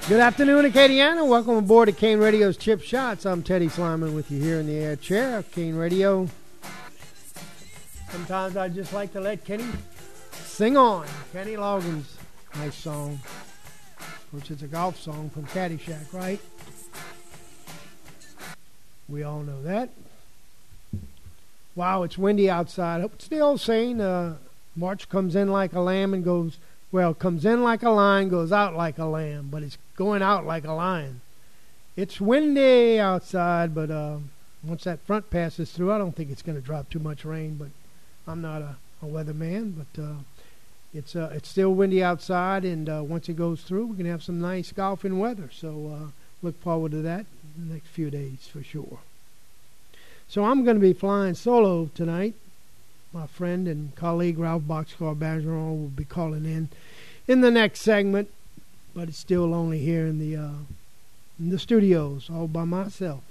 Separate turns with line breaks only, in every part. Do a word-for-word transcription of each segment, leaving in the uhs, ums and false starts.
Good afternoon, Acadiana. Welcome aboard to Kane Radio's Chip Shots. I'm Teddy Slyman with you here in the air chair of Kane Radio. Sometimes I just like to let Kenny sing on. Kenny Loggins, nice song, which is a golf song from Caddyshack, right? We all know that. Wow, it's windy outside. It's the old saying, uh, March comes in like a lamb and goes, well, comes in like a lion, goes out like a lamb, but it's going out like a lion. It's windy outside, but uh, once that front passes through, I don't think it's going to drop too much rain, but I'm not a, a weatherman, but uh, it's uh, it's still windy outside, and uh, once it goes through, we can have some nice golfing weather, so uh, look forward to that in the next few days for sure. So I'm going to be flying solo tonight. My friend and colleague Ralph Boxcar Bergeron will be calling in in the next segment, but it's still only here in the uh, in the studios, all by myself.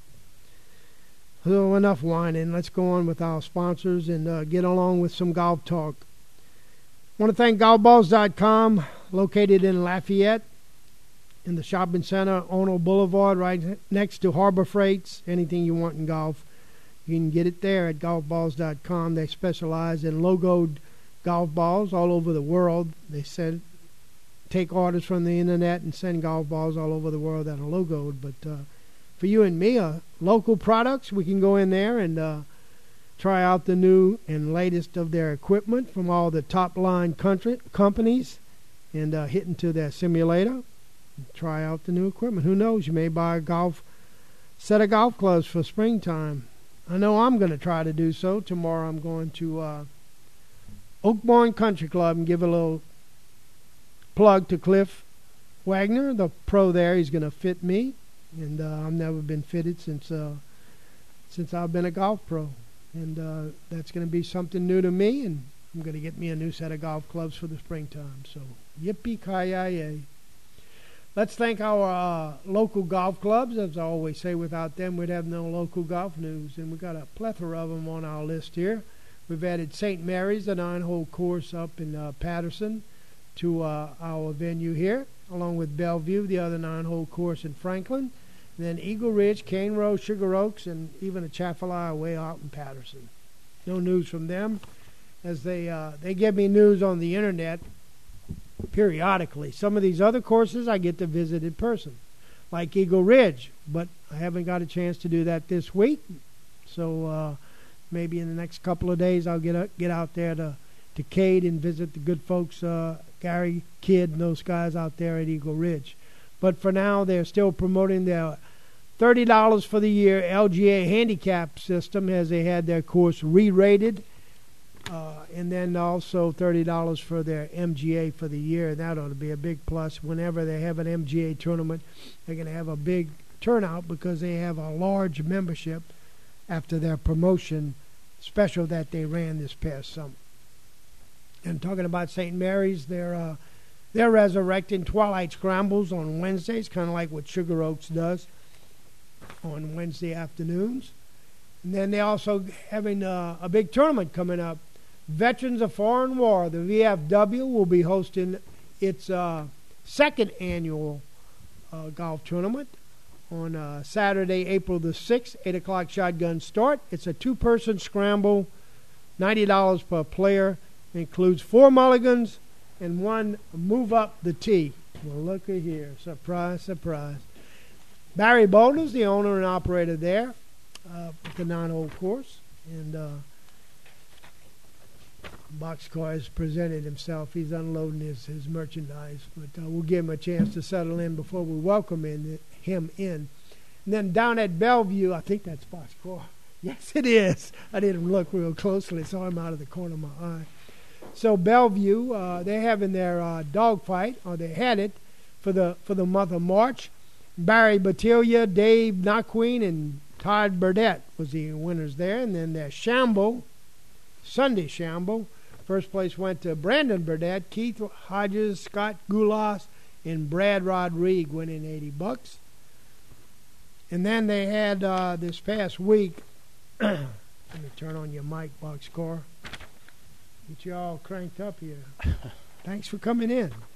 So enough whining. Let's go on with our sponsors and uh, get along with some golf talk. I want to thank golf balls dot com, located in Lafayette, in the shopping center, Ono Boulevard, right next to Harbor Freights. Anything you want in golf, you can get it there at golf balls dot com. They specialize in logoed golf balls all over the world. They send, take orders from the internet and send golf balls all over the world that are logoed. But uh, for you and me, uh, local products, we can go in there and uh, try out the new and latest of their equipment from all the top-line country companies and uh, hit into their simulator and try out the new equipment. Who knows? You may buy a golf set of golf clubs for springtime. I know I'm going to try to do so. Tomorrow I'm going to uh, Oakbourne Country Club and give a little plug to Cliff Wagner, the pro there. He's going to fit me, and uh, I've never been fitted since uh, since I've been a golf pro. And uh, that's going to be something new to me, and I'm going to get me a new set of golf clubs for the springtime. So yippee-ki-yay. Let's thank our uh, local golf clubs. As I always say, without them, we'd have no local golf news. And we've got a plethora of them on our list here. We've added Saint Mary's, the nine-hole course up in uh, Patterson, to uh, our venue here, along with Bellevue, the other nine-hole course in Franklin. And then Eagle Ridge, Cane Row, Sugar Oaks, and even a Chaffalaya way out in Patterson. No news from them, as they uh, they give me news on the internet periodically. Some of these other courses I get to visit in person, like Eagle Ridge, but I haven't got a chance to do that this week. So uh, maybe in the next couple of days I'll get a, get out there to, to Cade and visit the good folks, uh, Gary Kidd and those guys out there at Eagle Ridge. But for now, they're still promoting their thirty dollars for the year L G A handicap system, as they had their course re-rated. Uh, and then also thirty dollars for their M G A for the year. That ought to be a big plus. Whenever they have an M G A tournament, they're going to have a big turnout because they have a large membership after their promotion special that they ran this past summer. And talking about Saint Mary's, they're, uh, they're resurrecting Twilight Scrambles on Wednesdays, kind of like what Sugar Oaks does on Wednesday afternoons. And then they're also having uh, a big tournament coming up. Veterans of Foreign War, the V F W, will be hosting its uh, second annual uh, golf tournament on uh, Saturday, April the sixth, eight o'clock shotgun start. It's a two-person scramble, ninety dollars per player. It includes four mulligans and one move up the tee. Well, look at here. Surprise, surprise. Barry Boulders, the owner and operator there, uh, at the nine-hole course. And uh, Boxcar has presented himself. He's unloading his, his merchandise. But uh, we'll give him a chance to settle in before we welcome in, him in. And then down at Bellevue, I think that's Boxcar. Yes, it is. I didn't look real closely. Saw him out of the corner of my eye. So Bellevue, uh, they're having their uh, dog fight, or they had it, for the for the month of March. Barry Battaglia, Dave Knockween, and Todd Burdett was the winners there. And then their Shamble, Sunday Shamble, first place went to Brandon Burdett, Keith Hodges, Scott Goulas, and Brad Rodrigue, winning eighty bucks. And then they had uh, this past week, let me turn on your mic, Boxcar. Get you all cranked up here. Thanks for coming in.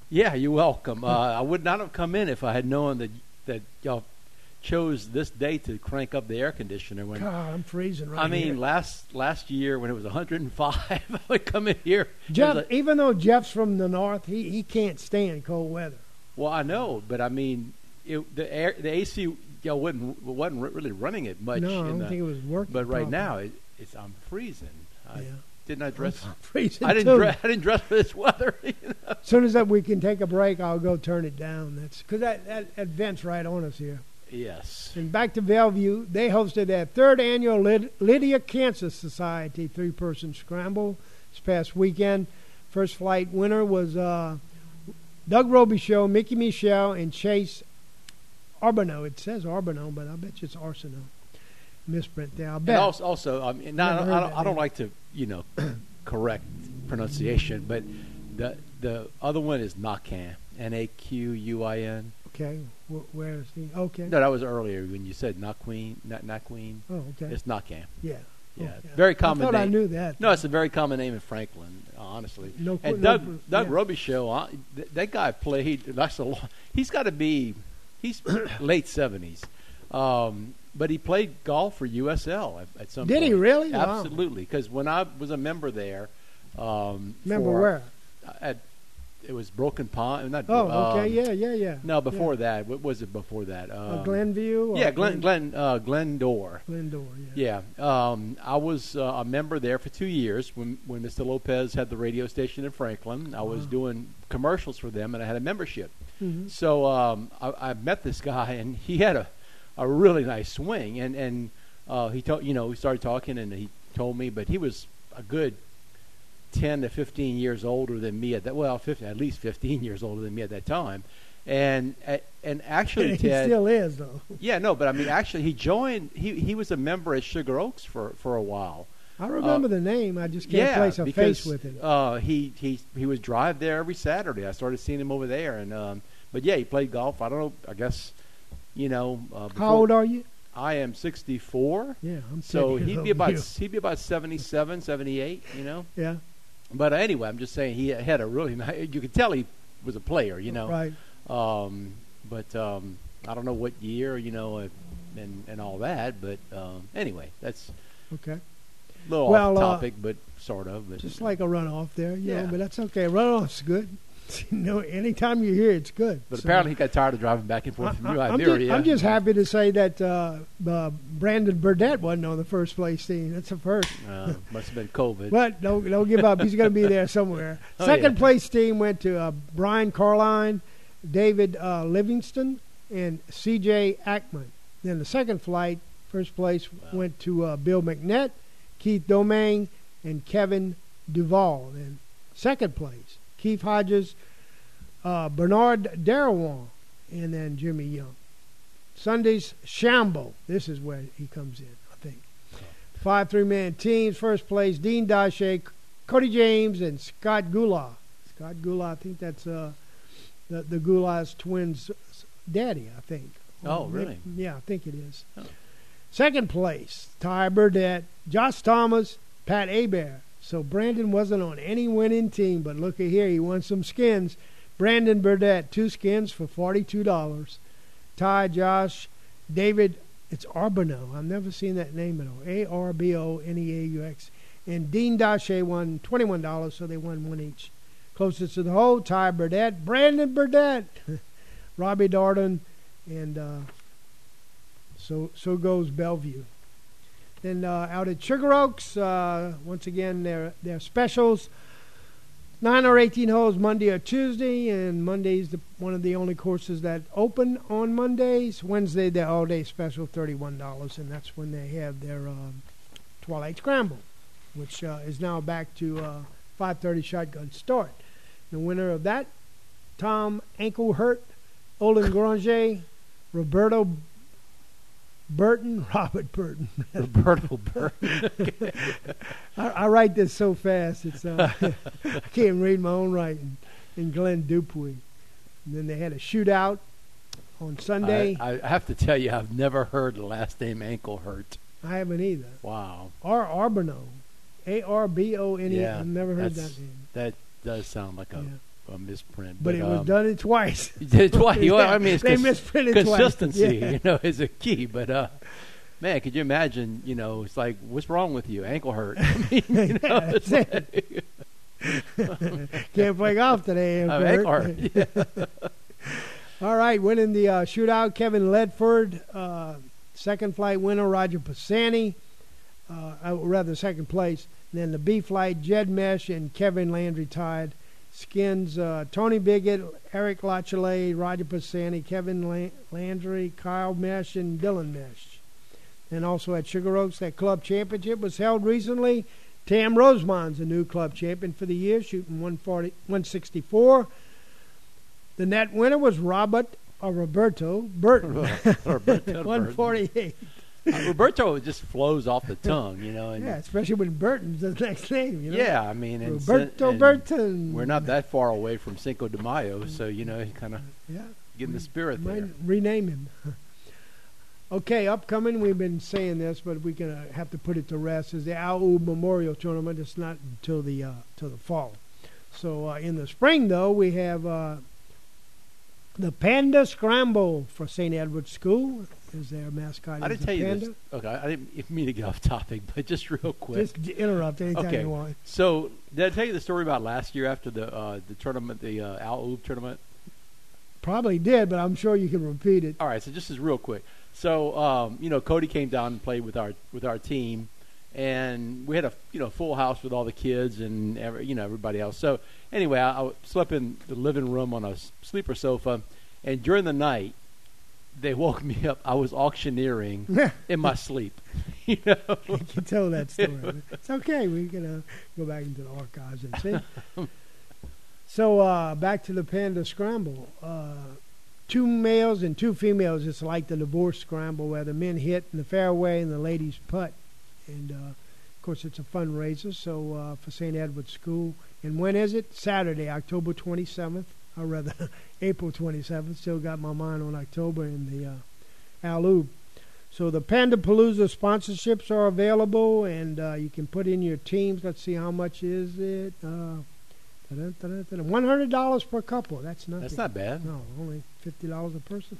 Yeah, you're welcome. Uh, I would not have come in if I had known that that y'all chose this day to crank up the air conditioner. When
God, I'm freezing right
I mean,
here.
last last year when it was one hundred five, I would come in here.
Jeff,
Like,
even though Jeff's from the north, he, he can't stand cold weather.
well, I know, but I mean, it, the air, the A C, y'all wasn't wasn't really running it much.
No, I
in
don't
the,
think it was working.
But right
properly.
now, it, it's I'm freezing. I
Yeah.
didn't I dress.
I'm freezing
I didn't
too.
dress. I didn't dress for this weather. You know?
As soon as that we can take a break, I'll go turn it down. That's because that, that, that vent's right on us here.
Yes.
And back to Bellevue, they hosted their third annual Lyd- Lydia Cancer Society three-person scramble this past weekend. First flight winner was uh, Doug Robichaux, Mickey Michelle, and Chase Arbonneau. It says Arbonneau, but I bet you it's Arsenault. Misprint there. I bet.
And also, also I mean, not,
Never
I,
heard
don't,
that
I don't
name.
like to, you know, correct pronunciation, but the the other one is Naquin, N A Q U I N.
Okay, Wh- where is he? Okay.
No, that was earlier when you said Naquin, not Naquin.
Oh, okay.
It's Naquin.
Yeah.
Yeah,
Okay.
very common
I thought
name.
I knew that.
No, it's a very common name in Franklin, honestly.
No,
And
no,
Doug Doug
yeah.
Robichaux, uh, th- that guy played. That's a long, he's got to be, he's late seventies, um, but he played golf for U S L at, at some
Did
point.
he really? Wow.
Absolutely, because when I was a member there, um,
Remember
for-
where?
At it was Broken Pond. Not,
Oh, okay.
um,
yeah, yeah, yeah.
No, before
yeah.
that, what was it before that? Um,
Uh, Glenview? Or
Yeah, Glen Glen uh, Glendore.
Glendore, yeah.
Yeah, um, I was uh, a member there for two years when when Mister Lopez had the radio station in Franklin. I was
Wow.
doing commercials for them, and I had a membership.
Mm-hmm.
So um, I, I met this guy, and he had a, a really nice swing, and and uh, he told you know we started talking, and he told me, but he was a good ten to fifteen years older than me at that. Well, fifteen, at least fifteen years older than me at that time, and and actually,
he
Ted,
still is, though.
yeah, no, but I mean, actually, he joined. He he was a member at Sugar Oaks for for a while.
I remember
Uh,
the name. I just can't
yeah,
place a
because,
face with it.
Uh, he he he would drive there every Saturday. I started seeing him over there, and um, but yeah, he played golf. I don't know. I guess you know. Uh, before,
How old are you?
I am sixty-four.
Yeah, I'm
So
ten years
he'd
old
be about
you.
he'd be about seventy-seven, seventy-eight. You know.
Yeah,
But anyway, I'm just saying he had a really nice. You could tell he was a player. You know.
right.
Um, but um, I don't know what year, you know, uh, and and all that. But um, anyway, that's
Okay.
a little
Well,
off
uh,
topic, but sort of. But,
Just like a runoff there, you
Yeah.
know, but that's okay. Runoff's good. you know, anytime you hear it, it's good.
but
So,
apparently he got tired of driving back and forth
I,
from
I,
New
I'm,
Iberia.
just, I'm just happy to say that uh, uh, Brandon Burdett wasn't on the first place team. That's the first.
Uh, must have been COVID.
But don't don't give up. He's going to be there somewhere.
Oh,
Second
yeah.
place team went to uh, Brian Carline, David uh, Livingston, and C J Ackman. Then the second flight, first place
Wow.
went to uh, Bill McNett, Keith Domingue, and Kevin Duvall. And second place, Keith Hodges, uh, Bernard Darrowan, and then Jimmy Young. Sunday's Shambo. This is where he comes in, I think. Five three-man teams. First place, Dean Dashe, Cody James, and Scott Gula. Scott Gula, I think that's uh, the, the Gula's twins' daddy, I think.
Oh,
Or
really?
maybe- Yeah, I think it is.
Oh.
Second place, Ty Burdett, Josh Thomas, Pat Hebert. So Brandon wasn't on any winning team, but look at here, he won some skins. Brandon Burdett, two skins for forty-two dollars. Ty, Josh, David, it's Arbonneau. I've never seen that name at all. A R B O N E A U X. And Dean Dashe won twenty-one dollars, so they won one each. Closest to the hole, Ty Burdett, Brandon Burdett, Robbie Darden, and uh, so so goes Bellevue. Then uh, out at Sugar Oaks, uh, once again, their their specials. nine or eighteen holes Monday or Tuesday, and Monday's the, one of the only courses that open on Mondays. Wednesday, their all-day special, thirty-one dollars, and that's when they have their um, Twilight Scramble, which uh, is now back to uh, five thirty shotgun start. The winner of that, Tom Anklehurt, Olin Granger, Roberto Burton, Robert Burton.
Roberto Burton.
I, I write this so fast, it's uh, I can't read my own writing. And Glenn Dupuy. And then they had a shootout on Sunday.
I, I have to tell you, I've never heard the last name Anklehurt.
I haven't either.
Wow.
Or Arbonneau, A R B O N E.
Yeah,
I've never heard
that's-
that name.
That does sound like a,
Yeah.
a misprint.
But,
But,
it was
um,
done it twice.
You did it twice.
Yeah,
Well, I mean, it's
they
cons-
misprinted
consistency,
twice. Yeah.
you know, is a key. But uh, man, could you imagine? You know, it's like, what's wrong with you? Ankle hurt. I mean, you know,
Yeah,
it's
that's
like,
Can't play golf today.
I'm
Kurt.
ankle hurt. Yeah.
All right, winning the uh, shootout, Kevin Ledford. Uh, second flight winner, Roger Pisani. Uh, uh, rather, second place. And then the B flight, Jed Mesh and Kevin Landry tied. Skins, uh, Tony Biggett, Eric Lachelet, Roger Pisani, Kevin La- Landry, Kyle Mesh, and Dylan Mesh. And also at Sugar Oaks, that club championship was held recently. Tam Rosemond's a new club champion for the year, shooting one forty, one sixty-four. The net winner was Robert or Roberto Burton,
Roberto
one forty-eight.
Uh, Roberto just flows off the tongue, you know. And
Yeah, especially when Burton's the next name. You know?
yeah, I mean, and,
Roberto
and
Burton.
we're not that far away from Cinco de Mayo, so you know, you kind of
Yeah,
getting the spirit
might
there.
rename him. Okay, upcoming, we've been saying this, but we're going to have to put it to rest, is the Al Oud Memorial Tournament. It's not until the uh, till the fall. So uh, in the spring, though, we have uh, the Panda Scramble for Saint Edward's School. Is their mascot.
I
is
didn't
the
tell you
panda.
this. Okay, I didn't mean to get off topic, but just real quick.
Just interrupt anytime
Okay.
you want.
So, did I tell you the story about last year after the uh, the tournament, the uh, Al Oud tournament?
Probably did, but I'm sure you can repeat it.
All right, so just as real quick. So, um, you know, Cody came down and played with our with our team, and we had a you know full house with all the kids and every, you know everybody else. So anyway, I, I slept in the living room on a s- sleeper sofa, and during the night, they woke me up. I was auctioneering in my sleep. You know,
You can tell that story. It's okay. We can uh, go back into the archives and see. So uh, back to the Panda Scramble. Uh, two males and two females. It's like the divorce scramble where the men hit in the fairway and the ladies putt. And, uh, of course, it's a fundraiser so uh, for Saint Edward's School. And when is it? Saturday, October twenty-seventh. Or rather, April twenty-seventh. Still got my mind on October in the uh, Al Oud. So the Panda Palooza sponsorships are available, and uh, you can put in your teams. Let's see, how much is it? Uh, one hundred dollars per couple. That's nothing.
that's not bad.
No, only fifty dollars a person.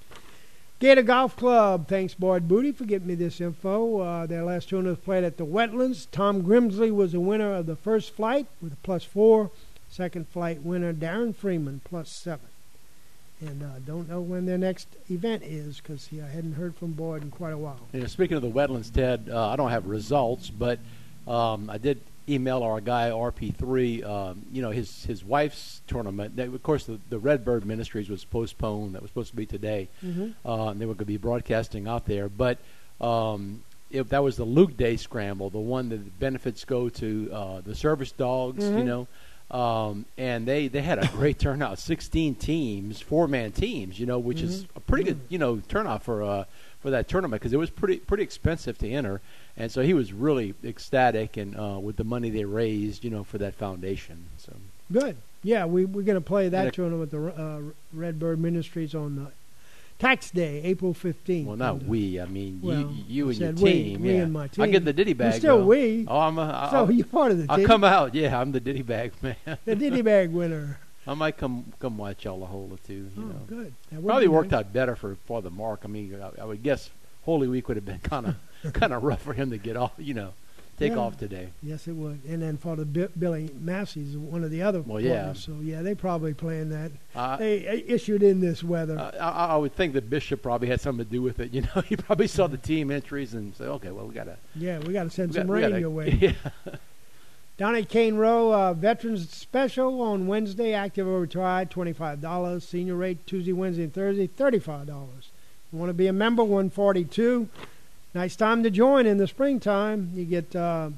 Gator Golf Club, thanks Boyd Booty for getting me this info. Uh, their last tournament was played at the Wetlands. Tom Grimsley was the winner of the first flight with a plus four. Second flight winner, Darren Freeman, plus seven. And uh, don't know when their next event is because I hadn't heard from Boyd in quite a while.
You know, speaking of the wetlands, Ted, uh, I don't have results, but um, I did email our guy R P three. Um, you know, his his wife's tournament. They, of course, the, the Redbird Ministries was postponed. That was supposed to be today.
Mm-hmm.
Uh, and they were going to be broadcasting out there, but um, if that was the Luke Day Scramble, the one that the benefits go to uh, the service dogs.
Mm-hmm.
You know. Um, and they, they had a great turnout, sixteen teams, four-man teams, you know, which
Mm-hmm.
is a pretty good, you know, turnout for uh, for that tournament because it was pretty pretty expensive to enter. And so he was really ecstatic and uh, with the money they raised, you know, for that foundation. So
Good. Yeah, we, we're going to play that
And a-
tournament with the uh, Redbird Ministries on uh, Tax Day, April fifteenth.
well, not
And, uh,
we. I mean,
well,
you, you
I
and your
said we,
team.
we
yeah.
and my
I
team.
get the ditty bag.
You're still
though.
we.
Oh, I'm a,
So
I'll,
you're part of the
I'll
team.
come out. Yeah, I'm the ditty bag man.
The Ditty Bag winner.
I might come come watch y'all a hole or two. You
Oh,
know.
good. That would
Probably
be
worked
nice.
out better for Father Mark. I mean, I, I would guess Holy Week would have been kind of kind of rough for him to get off. You know, take
Yeah.
off today.
Yes, it would. And then for the Bi- Billy Massey's one of the other
Well, yeah.
partners. So, yeah, they probably planned that.
Uh,
They uh, issued in this weather.
I, I, I would think the bishop probably had something to do with it. You know, he probably saw the team entries and said, "Okay, well, we gotta
yeah, we got to send
we
some
got- we
rain
gotta-
your way.
Yeah.
Down at Cane Row, uh, Veterans Special on Wednesday, active or retired, twenty-five dollars. Senior rate Tuesday, Wednesday, and Thursday, thirty-five dollars. You want to be a member, one forty-two. Nice time to join in the springtime. You get uh,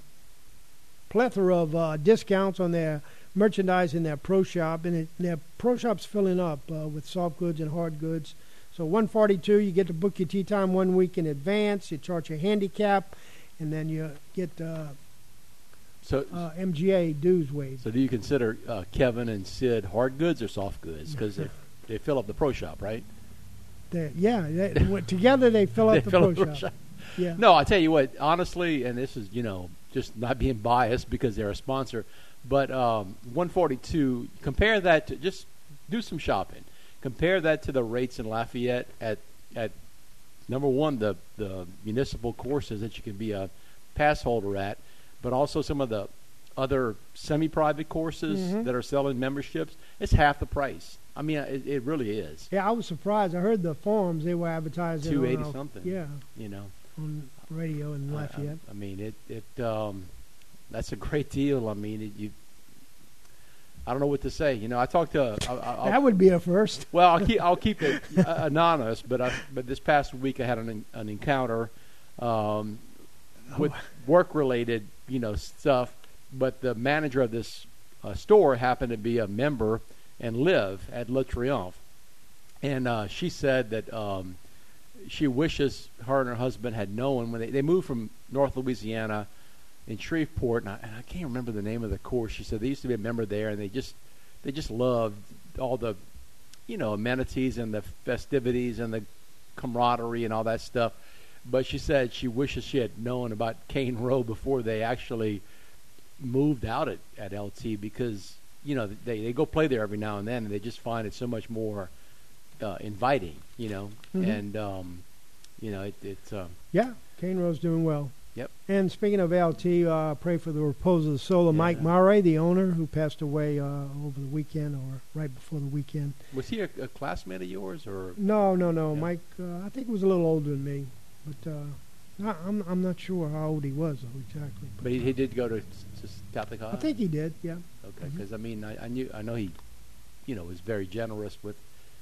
plethora of uh, discounts on their merchandise in their pro shop, and it, their pro shop's filling up uh, with soft goods and hard goods. So one forty-two, you get to book your tea time one week in advance. You charge your handicap, and then you get uh,
So,
uh, M G A dues waived.
so do you consider uh, Kevin and Sid hard goods or soft goods? Because they they fill up the pro shop, right?
They- yeah, they, w- together they fill
They
up the
fill
pro
up the pro
shop.
shop.
Yeah.
No, I tell you what, honestly, and this is, you know, just not being biased because they're a sponsor, But um, one forty-two, compare that to, just do some shopping. Compare that to the rates in Lafayette at, at number one, the, the municipal courses that you can be a pass holder at, but also some of the other semi-private courses
mm-hmm.
that are selling memberships. It's half the price. I mean, it, it really is.
Yeah, I was surprised. I heard the forums they were advertising
two eighty
on,
something.
Yeah,
you know,
on radio in Lafayette.
I, I, I mean, it it um, that's a great deal. I mean, it, you. I don't know what to say. You know, I talked to. I, I,
that would be a first.
Well, I'll keep I'll keep it uh, anonymous. But I, but this past week I had an an encounter um, with
Oh.
work related, you know, stuff. But the manager of this uh, store happened to be a member and live at Le Triomphe. And uh, she said that um, she wishes her and her husband had known when they, they moved from North Louisiana in Shreveport, and I, and I can't remember the name of the course. She said they used to be a member there, and they just they just loved all the, you know, amenities and the festivities and the camaraderie and all that stuff. But she said she wishes she had known about Cane Row before they actually moved out at, at L T, because you know they, they go play there every now and then, and they just find it so much more uh, inviting, you know,
mm-hmm.
and um, you know it, it's um,
yeah, Cane Row's doing well.
Yep.
And speaking of L T, uh, pray for the repose of the soul of
Yeah.
Mike Murray, the owner, who passed away uh, over the weekend or right before the weekend.
Was he a, a classmate of yours, or
No, no, no.
Yeah.
Mike, uh, I think he was a little older than me, but uh, I, I'm I'm not sure how old he was though exactly.
but he, he did go to, s- s- Catholic High?
I think he did. Yeah.
Okay,
Mhm.
because I mean I, I knew I know he, you know, was very generous with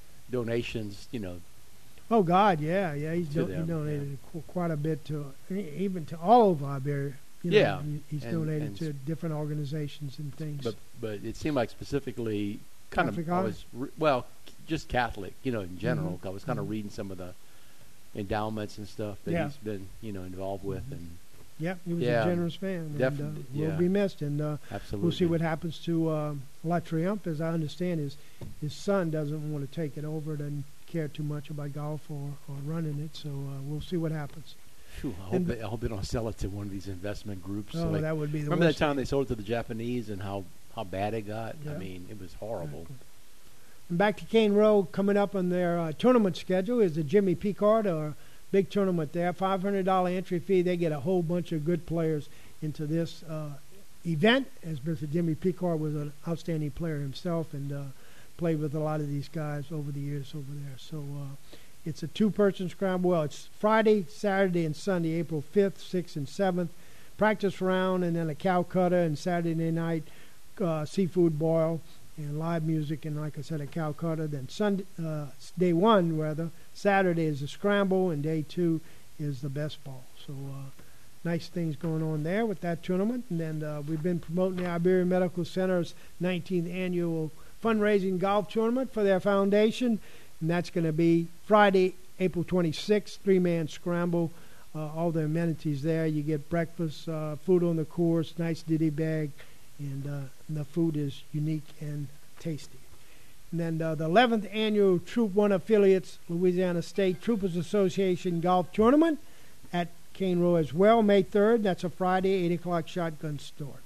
donations, you know.
Oh God, yeah, yeah. He's
To
do- he
them,
donated qu- quite a bit to e- even to all of Iberia. You know,
Yeah,
he- he's
and-
donated
and
to
s-
different organizations and things.
But but it seemed like specifically kind
Catholic
of I
High?
was re- well just Catholic, you know, in general.
Mhm.
I was kind of
Mhm.
reading some of the endowments and stuff that
Yeah.
he's been, you know, involved with,
Mhm.
and
yeah, he was
Yeah,
a generous man, and
def-
uh,
yeah.
will be missed. And uh,
absolutely
we'll see what happens to uh, La Triomphe. As I understand, his his son doesn't want to take it over, doesn't care too much about golf or, or running it. So uh, we'll see what happens.
Phew, I, hope
and-
they, I hope they don't sell it to one of these investment groups.
Oh,
like,
that would be the
remember
worst.
that time they sold it to the Japanese and how, how bad it got?
Yeah.
I mean, it was horrible.
Exactly. And back to Cane Row, coming up on their uh, tournament schedule is the Jimmy Picard, or big tournament there. five hundred dollars entry fee. They get a whole bunch of good players into this uh, event, as Mister Jimmy Picard was an outstanding player himself and uh, played with a lot of these guys over the years over there. So uh, it's a two-person scramble. Well, it's Friday, Saturday, and Sunday, April fifth, sixth, and seventh. Practice round, and then a cow cutter, and Saturday night uh, seafood boil and live music, and like I said, a cow cutter. Then Sunday, uh, day one, rather, Saturday is the scramble, and day two is the best ball. So uh, nice things going on there with that tournament. And then uh, we've been promoting the Iberia Medical Center's nineteenth annual fundraising golf tournament for their foundation, and that's going to be Friday, April twenty-sixth, three-man scramble. Uh, all the amenities there. You get breakfast, uh, food on the course, nice ditty bag, and, uh, and the food is unique and tasty. And then uh, the eleventh annual Troop One Affiliates Louisiana State Troopers Association Golf Tournament at Cane Row as well, May third. That's a Friday, eight o'clock shotgun start.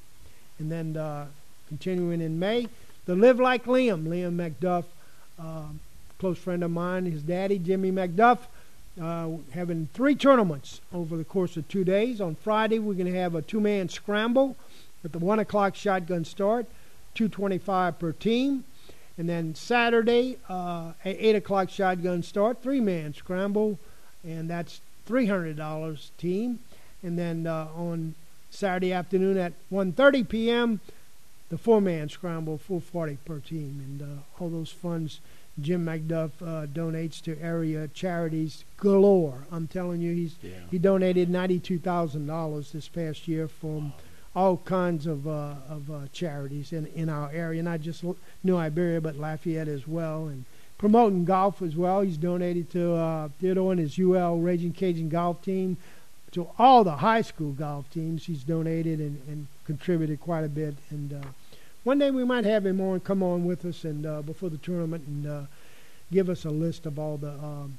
And then uh, continuing in May, the Live Like Liam, Liam McDuff, uh, close friend of mine, his daddy, Jimmy McDuff, uh, having three tournaments over the course of two days. On Friday, we're going to have a two-man scramble at the one o'clock shotgun start, two twenty-five per team. And then Saturday, uh, at eight o'clock shotgun start, three-man scramble, and that's three hundred dollars team. And then uh, on Saturday afternoon at one thirty p.m., the four-man scramble, four forty per team. And uh, all those funds Jim McDuff uh, donates to area charities galore. I'm telling you, he's
Yeah.
he donated ninety-two thousand dollars this past year from
Wow.
all kinds of uh, of uh, charities in in our area, not just New Iberia, but Lafayette as well, and promoting golf as well. He's donated to uh, Theodore and his U L Raging Cajun golf team, to all the high school golf teams. He's donated and, and contributed quite a bit. And uh, one day we might have him on, come on with us, and uh, before the tournament, and uh, give us a list of all the, um,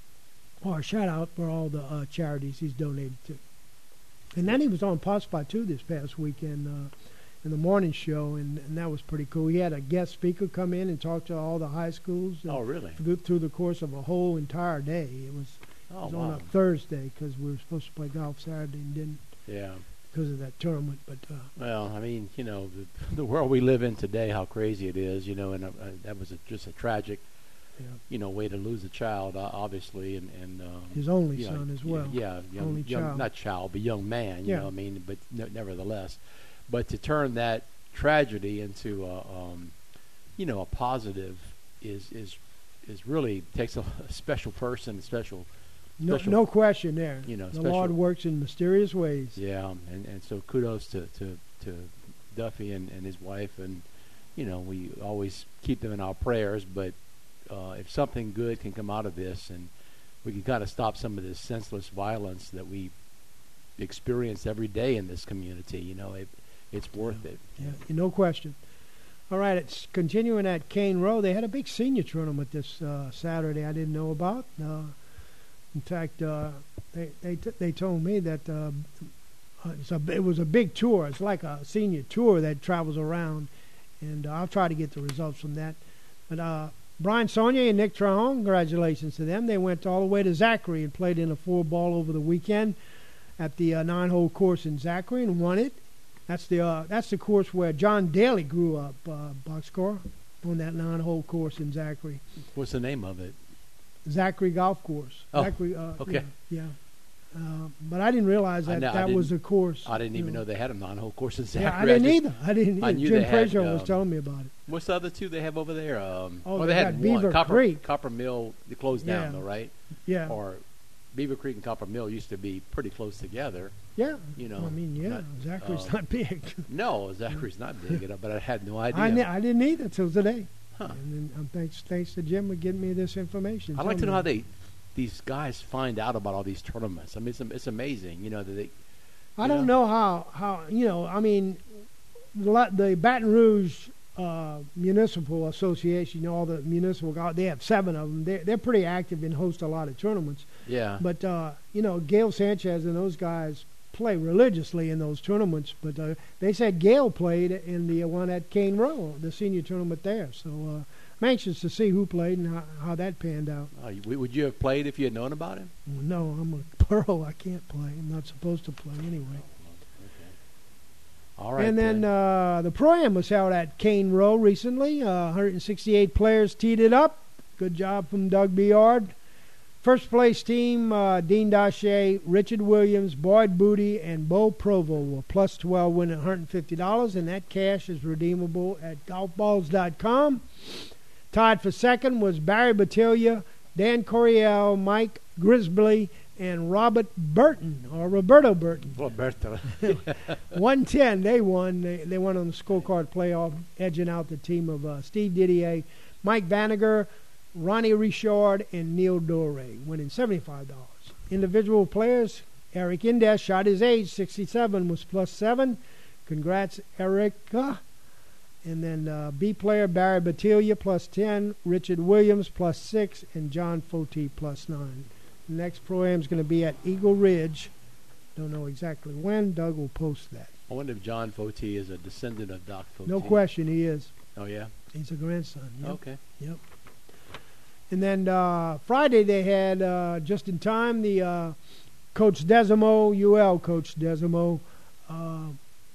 or a shout out for all the uh, charities he's donated to. And then he was on Pot Spot too this past weekend, uh, in the morning show, and, and that was pretty cool. He had a guest speaker come in and talk to all the high schools.
Oh, really?
Through, through the course of a whole entire day. It was,
oh,
it was
wow.
on a Thursday because we were supposed to play golf Saturday and didn't.
Yeah.
Because of that tournament, but uh,
well, I mean, you know, the, the world we live in today, how crazy it is, you know, and uh, that was a, just a tragic,
yeah.
you know, way to lose a child, uh, obviously, and and um,
his only
you know,
son as well.
Yeah, young,
only
young,
child.
not child, but young man. You
Yeah.
know, what I mean, but no, nevertheless, but to turn that tragedy into a, um, you know, a positive is is is really takes a, a special person, a special.
No,
Special,
no question there.
You know,
the
special,
Lord works in mysterious ways.
Yeah, and, and so kudos to, to, to Duffy and, and his wife, and you know we always keep them in our prayers. But uh, if something good can come out of this, and we can kind of stop some of this senseless violence that we experience every day in this community, you know, it, it's worth
yeah.
it.
Yeah, no question. All right, it's continuing at Cane Row. They had a big senior tournament this uh, Saturday. I didn't know about. Uh, In fact, uh, they they t- they told me that uh, it's a, it was a big tour. It's like a senior tour that travels around, and uh, I'll try to get the results from that. But uh, Brian Saunier and Nick Trahan, congratulations to them. They went all the way to Zachary and played in a four ball over the weekend at the uh, nine-hole course in Zachary and won it. That's the uh, that's the course where John Daly grew up, uh, box score, on that nine-hole course in Zachary.
What's the name of it?
Zachary Golf Course.
Oh,
Zachary, uh,
okay.
Yeah. yeah. Uh, but I didn't realize
I
that
know- I
that was
didn't-
the course.
I didn't
you
even know they had a nine-hole course in Zachary.
Yeah, I didn't
just-
either. I didn't
I
either.
knew
Jim
they had,
Frazier was
um,
telling me about it.
What's the other two they have over there? Um,
Oh,
they,
they
had
got
one.
Beaver
Copper,
Creek.
Copper Mill, they closed down,
Yeah.
though, right?
Yeah.
Or Beaver Creek and Copper Mill used to be pretty close together.
Yeah.
You know,
I mean, yeah.
not,
Zachary's
um,
not big.
No, Zachary's not big, but I had no idea.
I, ne- I didn't either till today.
Huh.
And then, um, thanks, thanks to Jim for getting me this information.
I'd like
Tell
to know
me.
how they, these guys find out about all these tournaments. I mean, it's, it's amazing, you know, that they.
I
you
don't know how, how you know, I mean, the, la- the Baton Rouge uh, Municipal Association, you know, all the municipal, golf, they have seven of them. They're, they're pretty active and host a lot of tournaments.
Yeah.
But, uh, you know, Gail Sanchez and those guys play religiously in those tournaments. But uh, they said Gail played in the one at Cane Row, the senior tournament there. So uh, I'm anxious to see who played and how, how that panned out.
Oh, you- would you have played if you had known about him?
No, I'm a pro. I can't play. I'm not supposed to play anyway.
All right.
And then uh, the Pro-Am was held at Cane Row recently. Uh, one hundred sixty-eight players teed it up. Good job from Doug Biard. First place team, uh, Dean Dache, Richard Williams, Boyd Booty, and Bo Provo were plus twelve, winning one hundred fifty dollars, and that cash is redeemable at golf balls dot com. Tied for second was Barry Battaglia, Dan Coryell, Mike Grisbley, and Robert Burton, or Roberto Burton.
Roberto.
one ten, they won. They, they won on the scorecard playoff, edging out the team of uh, Steve Didier, Mike Vanager, Ronnie Richard, and Neil Dore, winning seventy-five dollars. Individual players, Eric Indes shot his age, sixty-seven, was plus seven. Congrats, Eric. And then uh, B player, Barry Battaglia, plus ten. Richard Williams, plus six. And John Foti, plus nine. The next Pro-Am is going to be at Eagle Ridge. Don't know exactly when. Doug will post that.
I wonder if John Foti is a descendant of Doc Foti.
No question, he is.
Oh, yeah?
He's a grandson. Yep.
Okay.
Yep. And then uh, Friday they had, uh, just in time, the uh, Coach Desimo, U L Coach Desimo, uh,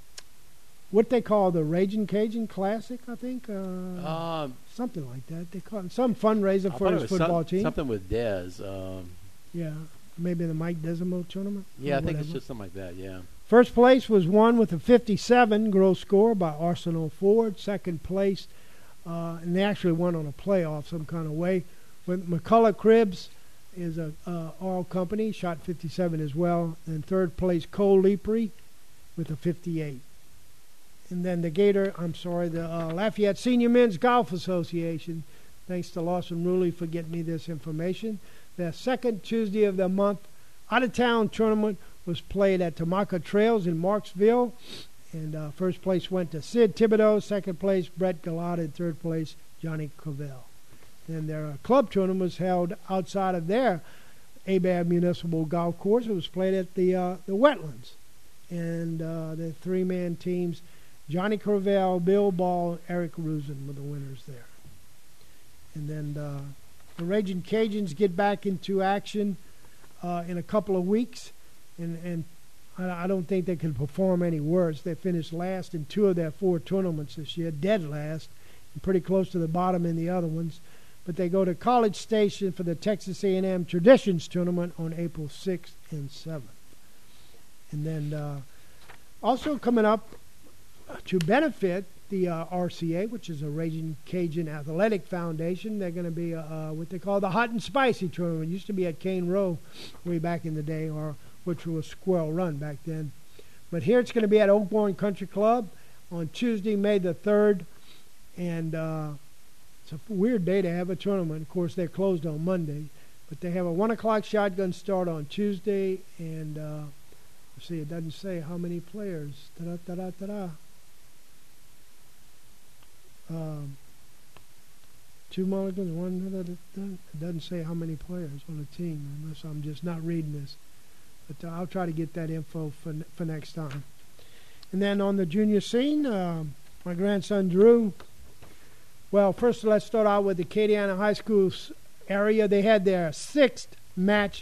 what they call the Raging Cajun Classic, I think. Uh,
Um,
something like that. They call it some fundraiser
I
for
thought it
his
was
football
some,
team.
something with Dez. Um,
Yeah. Maybe the Mike Desimo tournament.
yeah,
or
I think it's
whatever.
just something like that, yeah.
First place was won with a fifty-seven gross score by Arsenal Ford. Second place, uh, and they actually won on a playoff some kind of way. With McCullough Cribs is a uh, oil company, shot fifty-seven as well. And third place, Cole Leapry with a fifty-eight. And then the Gator, I'm sorry, the uh, Lafayette Senior Men's Golf Association. Thanks to Lawson Ruley for getting me this information. The second Tuesday of the month out-of-town tournament was played at Tamaka Trails in Marksville. And uh, first place went to Sid Thibodeau. Second place, Brett Galata. And third place, Johnny Cavell. And their uh, club tournament was held outside of their A B A B Municipal Golf Course. It was played at the uh, the Wetlands. And uh, the three-man teams Johnny Cravell, Bill Ball, Eric Rusin were the winners there. And then uh, the Raging Cajuns get back into action uh, in a couple of weeks, and, and I, I don't think they can perform any worse. They finished last in two of their four tournaments this year, dead last, and pretty close to the bottom in the other ones. But they go to College Station for the Texas A and M Traditions Tournament on April sixth and seventh. And then uh, also coming up to benefit the uh, R C A, which is a Raging Cajun Athletic Foundation, they're going to be uh, uh, what they call the Hot and Spicy Tournament. It used to be at Cane Row way back in the day, or which was Squirrel Run back then. But here it's going to be at Oakbourne Country Club on Tuesday, May the third. And uh, it's a weird day to have a tournament. Of course, they're closed on Monday. But they have a one o'clock shotgun start on Tuesday. And uh, let's see, it doesn't say how many players. Da-da-da-da-da-da. Um, two mulligans, one. Da, da, da. It doesn't say how many players on the team, unless I'm just not reading this. But uh, I'll try to get that info for for next time. And then on the junior scene, uh, my grandson Drew. Well, first let's start out with the Acadiana High School area. They had their sixth match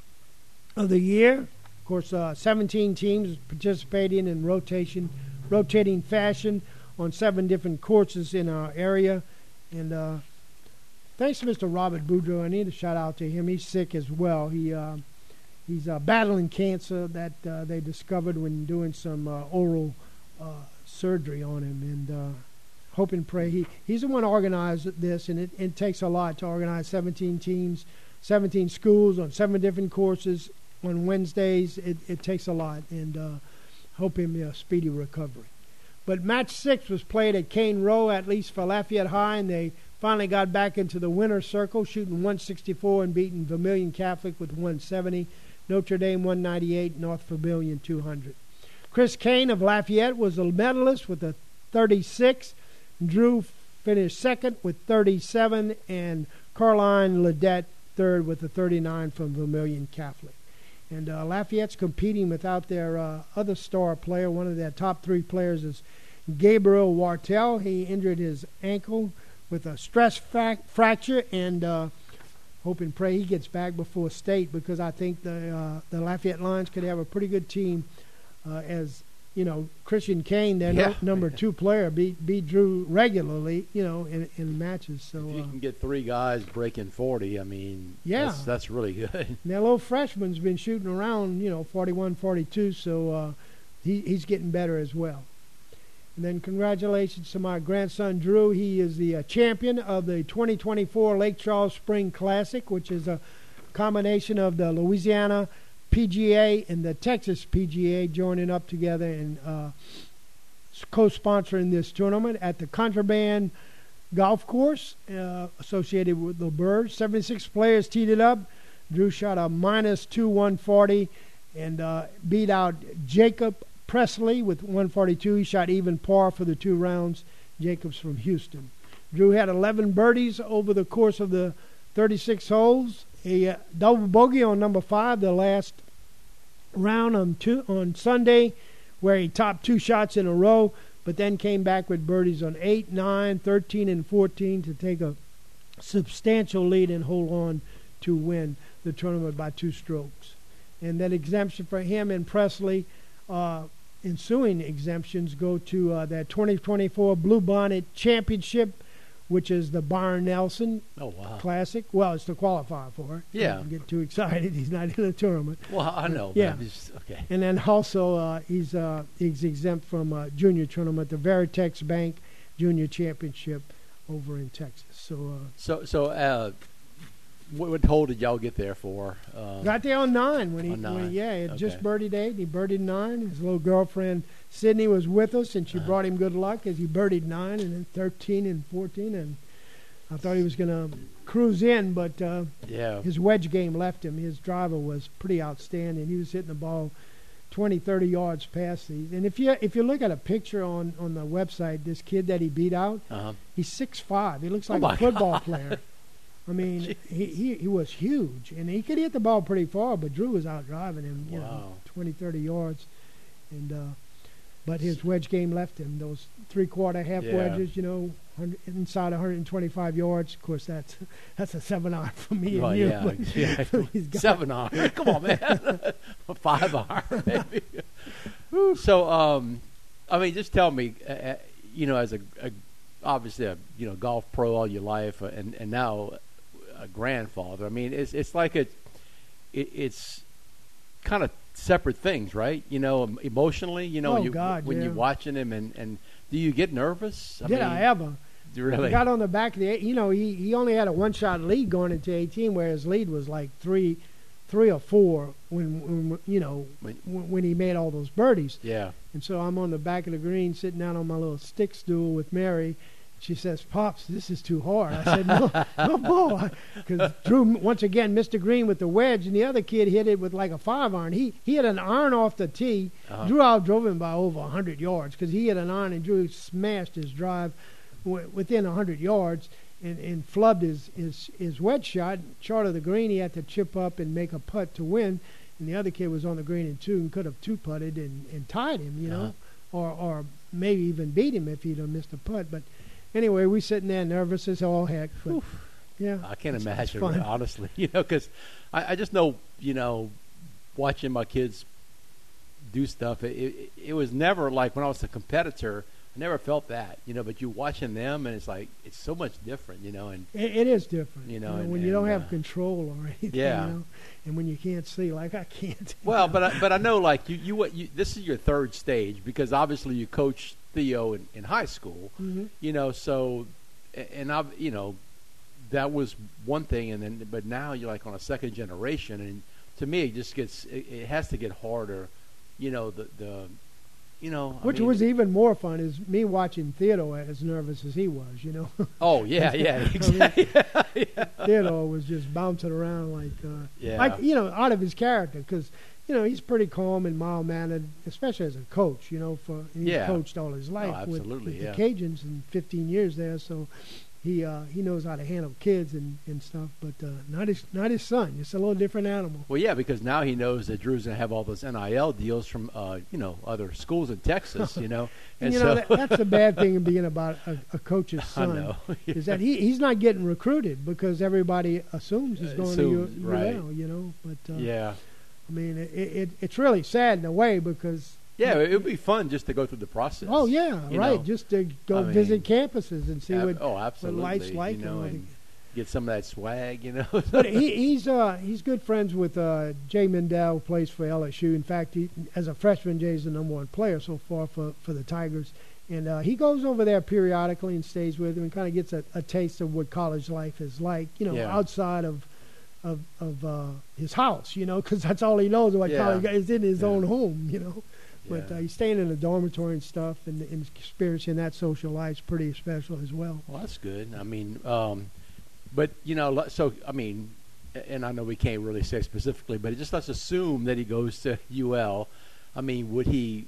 of the year. Of course, uh, seventeen teams participating in rotation, rotating fashion on seven different courses in our area. And uh, thanks to Mister Robert Boudreau, I need a shout out to him. He's sick as well. He uh, he's uh, battling cancer that uh, they discovered when doing some uh, oral uh, surgery on him. And uh, hope and pray. He he's the one who organized this, and it, it takes a lot to organize seventeen teams, seventeen schools on seven different courses on Wednesdays. It, it takes a lot, and uh, hope him a speedy recovery. But match six was played at Cane Row, at least for Lafayette High, and they finally got back into the winner's circle, shooting one sixty-four and beating Vermilion Catholic with one seventy, Notre Dame one ninety-eight, North Vermilion two hundred. Chris Kane of Lafayette was the medalist with a thirty-six. Drew finished second with thirty-seven, and Caroline Ledette third with a thirty-nine from Vermilion Catholic. And uh, Lafayette's competing without their uh, other star player. One of their top three players is Gabriel Wartell. He injured his ankle with a stress frac- fracture, and uh, hope and pray he gets back before state, because I think the uh, the Lafayette Lions could have a pretty good team uh, as, you know, Christian Kane, their
yeah.
no, number two player, beat, beat Drew regularly, you know, in, in matches. So
if you
uh,
can get three guys breaking forty, I mean,
yeah.
that's, that's really good.
And that little freshman's been shooting around, you know, forty-one, forty-two, so uh, he, he's getting better as well. And then congratulations to my grandson, Drew. He is the uh, champion of the twenty twenty-four Lake Charles Spring Classic, which is a combination of the Louisiana P G A and the Texas P G A joining up together and uh, co-sponsoring this tournament at the Contraband Golf Course uh, associated with the Birds. seventy-six players teed it up. Drew shot a minus two one forty and uh, beat out Jacob Presley with one forty-two. He shot even par for the two rounds. Jacob's from Houston. Drew had eleven birdies over the course of the thirty-six holes. A uh, double bogey on number five, the last round on two, on Sunday, where he topped two shots in a row, but then came back with birdies on eight, nine, thirteen, and fourteen to take a substantial lead and hold on to win the tournament by two strokes. And that exemption for him and Presley, uh, ensuing exemptions go to uh, that twenty twenty-four Blue Bonnet Championship, which is the Byron Nelson
oh, wow.
Classic. Well, it's to qualify for it.
Yeah.
Don't get too excited. He's not in the tournament.
Well, I know.
Yeah.
But just, okay.
And then also uh, he's uh, he's exempt from uh, junior tournament, the Veritex Bank Junior Championship over in Texas. So uh,
So, so uh, what, what hole did y'all get there for? Um,
got there on nine when he,
on nine.
When he yeah, he had
Okay.
just birdied eight. He birdied nine. His little girlfriend Sydney was with us, and she
Uh-huh.
brought him good luck as he birdied nine, and then thirteen and fourteen, and I thought he was going to cruise in, but uh,
yeah.
his wedge game left him. His driver was pretty outstanding. He was hitting the ball twenty, thirty yards past these. And if you if you look at a picture on, on the website, this kid that he beat out,
Uh-huh.
he's six five. He looks
Oh
like
my
a football
God.
player. I mean, he, he he was huge, and he could hit the ball pretty far, but Drew was out driving him, you
Wow.
know, twenty, thirty yards. And uh, but his wedge game left him. Those three-quarter half
Yeah.
wedges, you know, one hundred, inside one hundred twenty-five yards. Of course, that's that's a seven iron for me and
Well,
you.
yeah,
but
yeah.
he's got-
Seven iron. Come on, man. Five iron, maybe. So, um, I mean, just tell me, uh, uh, you know, as a, a obviously a you know golf pro all your life, uh, and and now a grandfather. I mean, it's it's like a, it, it's kind of separate things, right? You know, em- emotionally, you know,
Oh,
you,
God,
when
yeah.
you're watching him, and, and do you get nervous? I
Did
mean,
I ever?
Really?
He got on the back of the, eight- you know, he, he only had a one-shot lead going into eighteen, whereas lead was like three, three or four when, when you know,
When-
when, when he made all those birdies.
Yeah.
And so I'm on the back of the green, sitting down on my little stick stool with Mary. She says, "Pops, this is too hard." I said, "No, no, ball," because Drew once again missed the green with the wedge, and the other kid hit it with like a five iron. He he had an iron off the tee.
Uh-huh.
Drew outdrove him by over a hundred yards because he had an iron, and Drew smashed his drive w- within a hundred yards and, and flubbed his, his his wedge shot. Short of the green, he had to chip up and make a putt to win. And the other kid was on the green in two and could have two putted and, and tied him, you know,
Uh-huh.
or or maybe even beat him if he'd have missed a putt, but. Anyway, we sitting there nervous as all heck. But,
Oof.
yeah,
I can't
it's- it's
imagine,
fun.
honestly, you know, because I, I just know, you know, watching my kids do stuff, it, it, it was never like when I was a competitor, I never felt that, you know, but you watching them and it's like, it's so much different, you know, and
It, it is different.
You know, and-
when you don't
and,
have
uh,
control or anything.
Yeah.
You know, and when you can't see, like I can't.
well, but I, but I know like you, you, what you, this is your third stage because obviously you coached Theo in, in high school,
hmm
you know, so, and I, you know, that was one thing, and then, but now you're like on a second generation, and to me, it just gets, it, it has to get harder, you know, the, the, you know, I
Which
mean-
was even more fun is me watching Theodore as nervous as he was, you know.
oh yeah, yeah, exactly, yeah, yeah.
Theodore was just bouncing around like, uh,
Yeah.
like you know, out of his character because, you know, he's pretty calm and mild-mannered, especially as a coach, you know, for he's
Yeah.
coached all his life with,
absolutely,
with
yeah.
the Cajuns in fifteen years there, so he uh, he knows how to handle kids and, and stuff, but uh, not his not his son. It's a little different animal.
Well, yeah, because now he knows that Drew's gonna have all those N I L deals from, uh, you know, other schools in Texas, you know,
And,
and,
you
so
know, that, that's the bad thing in being about a, a coach's
I
son.
know.
Is that he, he's not getting recruited because everybody assumes he's
Uh,
going
assumes,
to U,
right.
UL, you know. But uh,
yeah.
I mean, it, it it's really sad in a way because
Yeah, it would be fun just to go through the process.
oh yeah,
you
right,
know.
just to go
I mean,
visit campuses and see
Ab-
what.
oh, absolutely.
life's like
you know,
and
and get some of that swag, you know.
But he, he's uh, he's good friends with uh, Jay Mendel, who plays for L S U. In fact, he, as a freshman, Jay's the number one player so far for, for the Tigers. And uh, he goes over there periodically and stays with him and kind of gets a, a taste of what college life is like, you know,
Yeah.
outside of of, of uh, his house, you know, because that's all he knows what
Yeah.
college is in his
Yeah.
own home, you know. But
Yeah.
uh, he's staying in a dormitory and stuff, and, and experiencing that social life's pretty special as well.
Well, that's good. I mean, um, but you know, le- so I mean, a- and I know we can't really say specifically, but just let's assume that he goes to U L. I mean, would he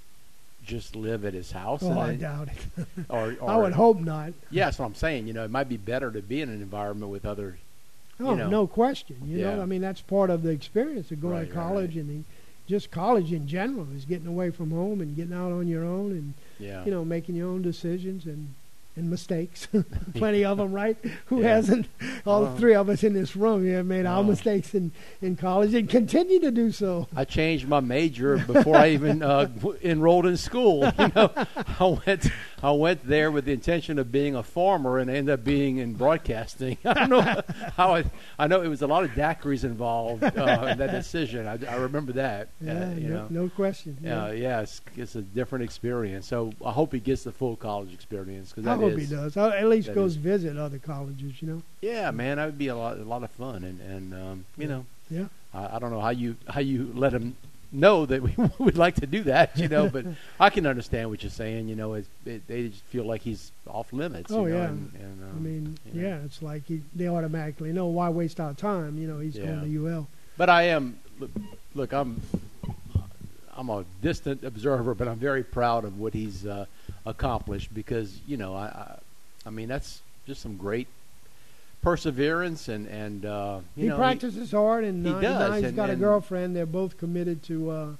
just live at his house?
Oh,
and
I
then-
doubt it.
Or, or
I would hope not.
Yeah, that's what I'm saying. You know, it might be better to be in an environment with other.
Oh,
you know.
no question. You
Yeah.
know, I mean, that's part of the experience of going
Right,
to
right,
college
right.
and the, just college in general is getting away from home and getting out on your own and,
Yeah.
you know, making your own decisions and, and mistakes. Plenty of them, right? Who
Yeah.
hasn't? All
Oh.
three of us in this room have made our
Oh.
mistakes in, in college and continue to do so.
I changed my major before I even uh, w- enrolled in school. You know, I went, I went there with the intention of being a farmer, and I ended up being in broadcasting. I don't know how. I, I know it was a lot of daiquiris involved uh, in that decision. I, I remember that.
Yeah,
uh, you
no,
know,
no question.
yeah, yeah, it's, it's a different experience. So I hope he gets the full college experience because
I
that
hope
is,
he does. I, at least
that
goes
is-
visit other colleges, you know.
yeah, man, that would be a lot, a lot of fun, and and um, you
Yeah.
know,
Yeah.
I, I don't know how you how you let him know that we would like to do that, you know, but I can understand what you're saying. You know, it, it, they just feel like he's off limits.
Oh,
you know,
yeah.
and, and, um,
I mean,
you know.
yeah, it's like he, they automatically know why waste our time. You know, he's
Yeah.
going to U L.
But I am look, look. I'm I'm a distant observer, but I'm very proud of what he's uh, accomplished because you know, I, I I mean that's just some great perseverance and and uh, you
He
know
practices hard, and
he
now,
does,
now he's
and-
got a
and-
girlfriend. They're both committed to uh,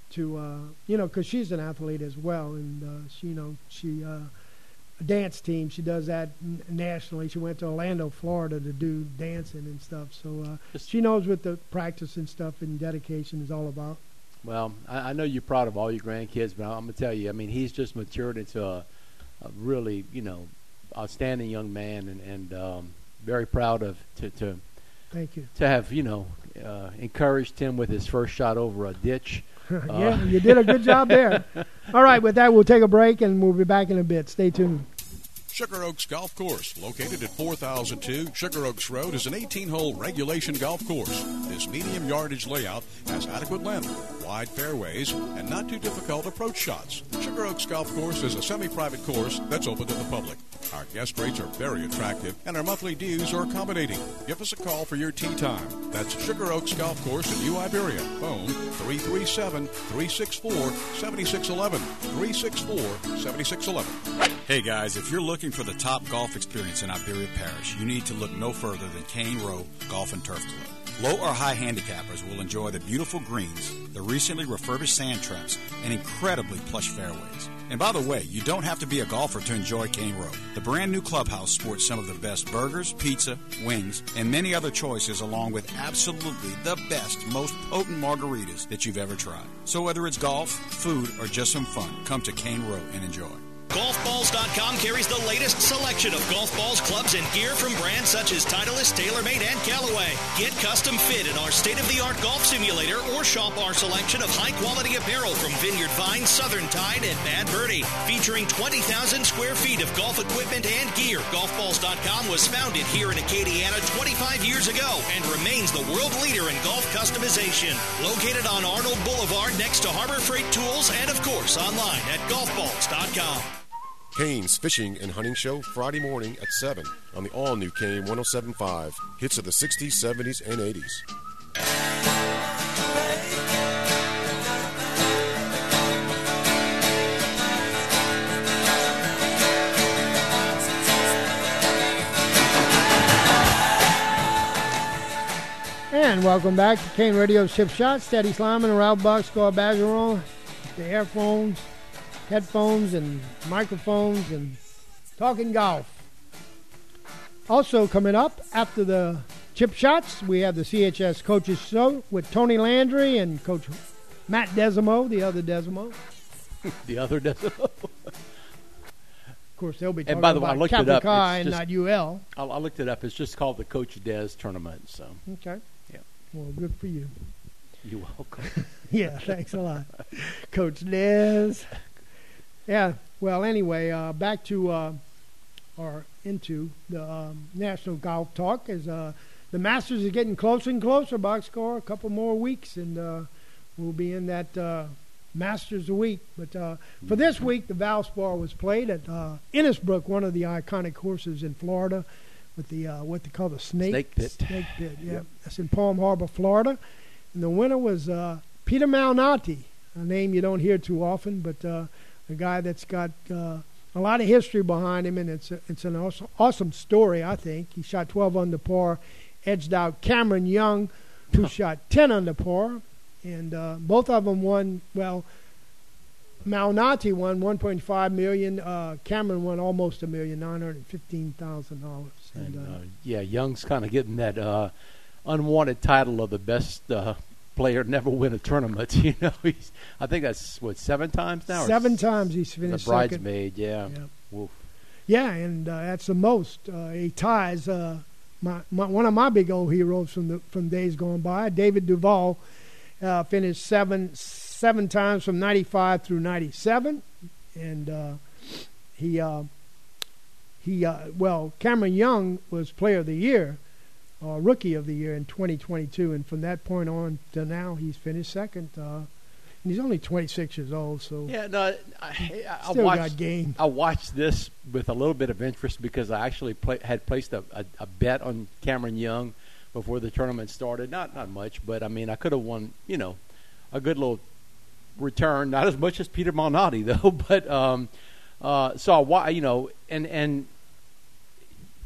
to uh, you know, because she's an athlete as well, and uh, she, you know, she uh, a dance team. She does that n- nationally. She went to Orlando, Florida, to do dancing and stuff. So uh, she knows what the practice and stuff and dedication is all about.
Well, I, I know you're proud of all your grandkids, but I'm gonna tell you, I mean, he's just matured into a, a really, you know, outstanding young man, and, and um, very proud of to, to
Thank you.
to have, you know, uh, encouraged him with his first shot over a ditch.
Yeah,
uh,
you did a good job there. All right, with that, we'll take a break, and we'll be back in a bit. Stay tuned.
Sugar Oaks Golf Course, located at four thousand two Sugar Oaks Road, is an eighteen-hole regulation golf course. This medium yardage layout has adequate length, wide fairways, and not too difficult approach shots. Sugar Oaks Golf Course is a semi-private course that's open to the public. Our guest rates are very attractive, and our monthly dues are accommodating. Give us a call for your tee time. That's Sugar Oaks Golf Course in New Iberia. Phone three three seven, three six four, seven six one one, three six four, seven six one one.
Hey guys, if you're looking for the top golf experience in Iberia Parish, you need to look no further than Cane Row Golf and Turf Club. Low or high handicappers will enjoy the beautiful greens, the recently refurbished sand traps, and incredibly plush fairways. And by the way, you don't have to be a golfer to enjoy Cane Row. The brand new clubhouse sports some of the best burgers, pizza, wings, and many other choices, along with absolutely the best, most potent margaritas that you've ever tried. So whether it's golf, food, or just some fun, come to Cane Row and enjoy.
golf balls dot com carries the latest selection of golf balls, clubs, and gear from brands such as Titleist, TaylorMade, and Callaway. Get custom fit in our state-of-the-art golf simulator or shop our selection of high-quality apparel from Vineyard Vine, Southern Tide, and Bad Birdie. Featuring twenty thousand square feet of golf equipment and gear, golf balls dot com was founded here in Acadiana twenty-five years ago and remains the world leader in golf customization. Located on Arnold Boulevard next to Harbor Freight Tools and, of course, online at golf balls dot com.
Kane's Fishing and Hunting Show, Friday morning at seven on the all-new Kane one oh seven point five. Hits of the sixties, seventies, and eighties.
And welcome back to Kane Radio Chip Shots. Teddy Slyman, Ralph Buck, Score Bergeron, the earphones, headphones, and microphones, and talking golf. Also coming up after the Chip Shots, we have the C H S Coaches Show with Tony Landry and Coach Matt Desimo, the other Desimo.
the other Desimo.
Of course, they'll be talking
and by the way, I
about
looked it up.
Caprica and
Just,
not U L.
I, I looked it up. It's just called the Coach Des Tournament. So
Okay.
Yeah.
Well, good for you.
You're welcome.
Yeah, thanks a lot. Coach Des. Yeah, well, anyway, uh, back to uh, or into the um, National Golf Talk as uh, the Masters is getting closer and closer, box score, a couple more weeks, and uh, we'll be in that uh, Masters a week. But uh, for this week, the Valspar was played at uh, Innisbrook, one of the iconic courses in Florida, with the uh, what they call the Snake,
Snake Pit.
Snake Pit, yeah.
Yep.
That's in Palm Harbor, Florida. And the winner was uh, Peter Malnati, a name you don't hear too often, but uh, a guy that's got uh, a lot of history behind him, and it's a, it's an awesome, awesome story, I think. He shot twelve under par, edged out Cameron Young, who shot ten under par, and uh, both of them won, well, Malnati won one point five million dollars. Uh, Cameron won almost a million, nine hundred fifteen thousand dollars.
And,
And, uh,
uh, yeah, Young's kind of getting that uh, unwanted title of the best uh, player to never win a tournament. You know, he's, I think that's what seven times now.
seven
or
times he's
the
finished
bridesmaid. Yeah.
second. Yeah.
Woof.
Yeah, and uh, that's the most. Uh, he ties uh, my, my one of my big old heroes from the from days gone by, David Duval, uh, finished seven seven times from ninety-five through ninety-seven, and uh, he uh, he uh, well Cameron Young was Player of the Year, uh, Rookie of the Year in twenty twenty-two, and from that point on to now, he's finished second. Uh, and he's only twenty-six years old, so
Yeah, no, I, I
still
watched,
got game.
I watched this with a little bit of interest because I actually play, had placed a, a, a bet on Cameron Young before the tournament started. Not not much, but I mean, I could have won, you know, a good little return. Not as much as Peter Malnati though, but um, uh, so I, wa- you know, and and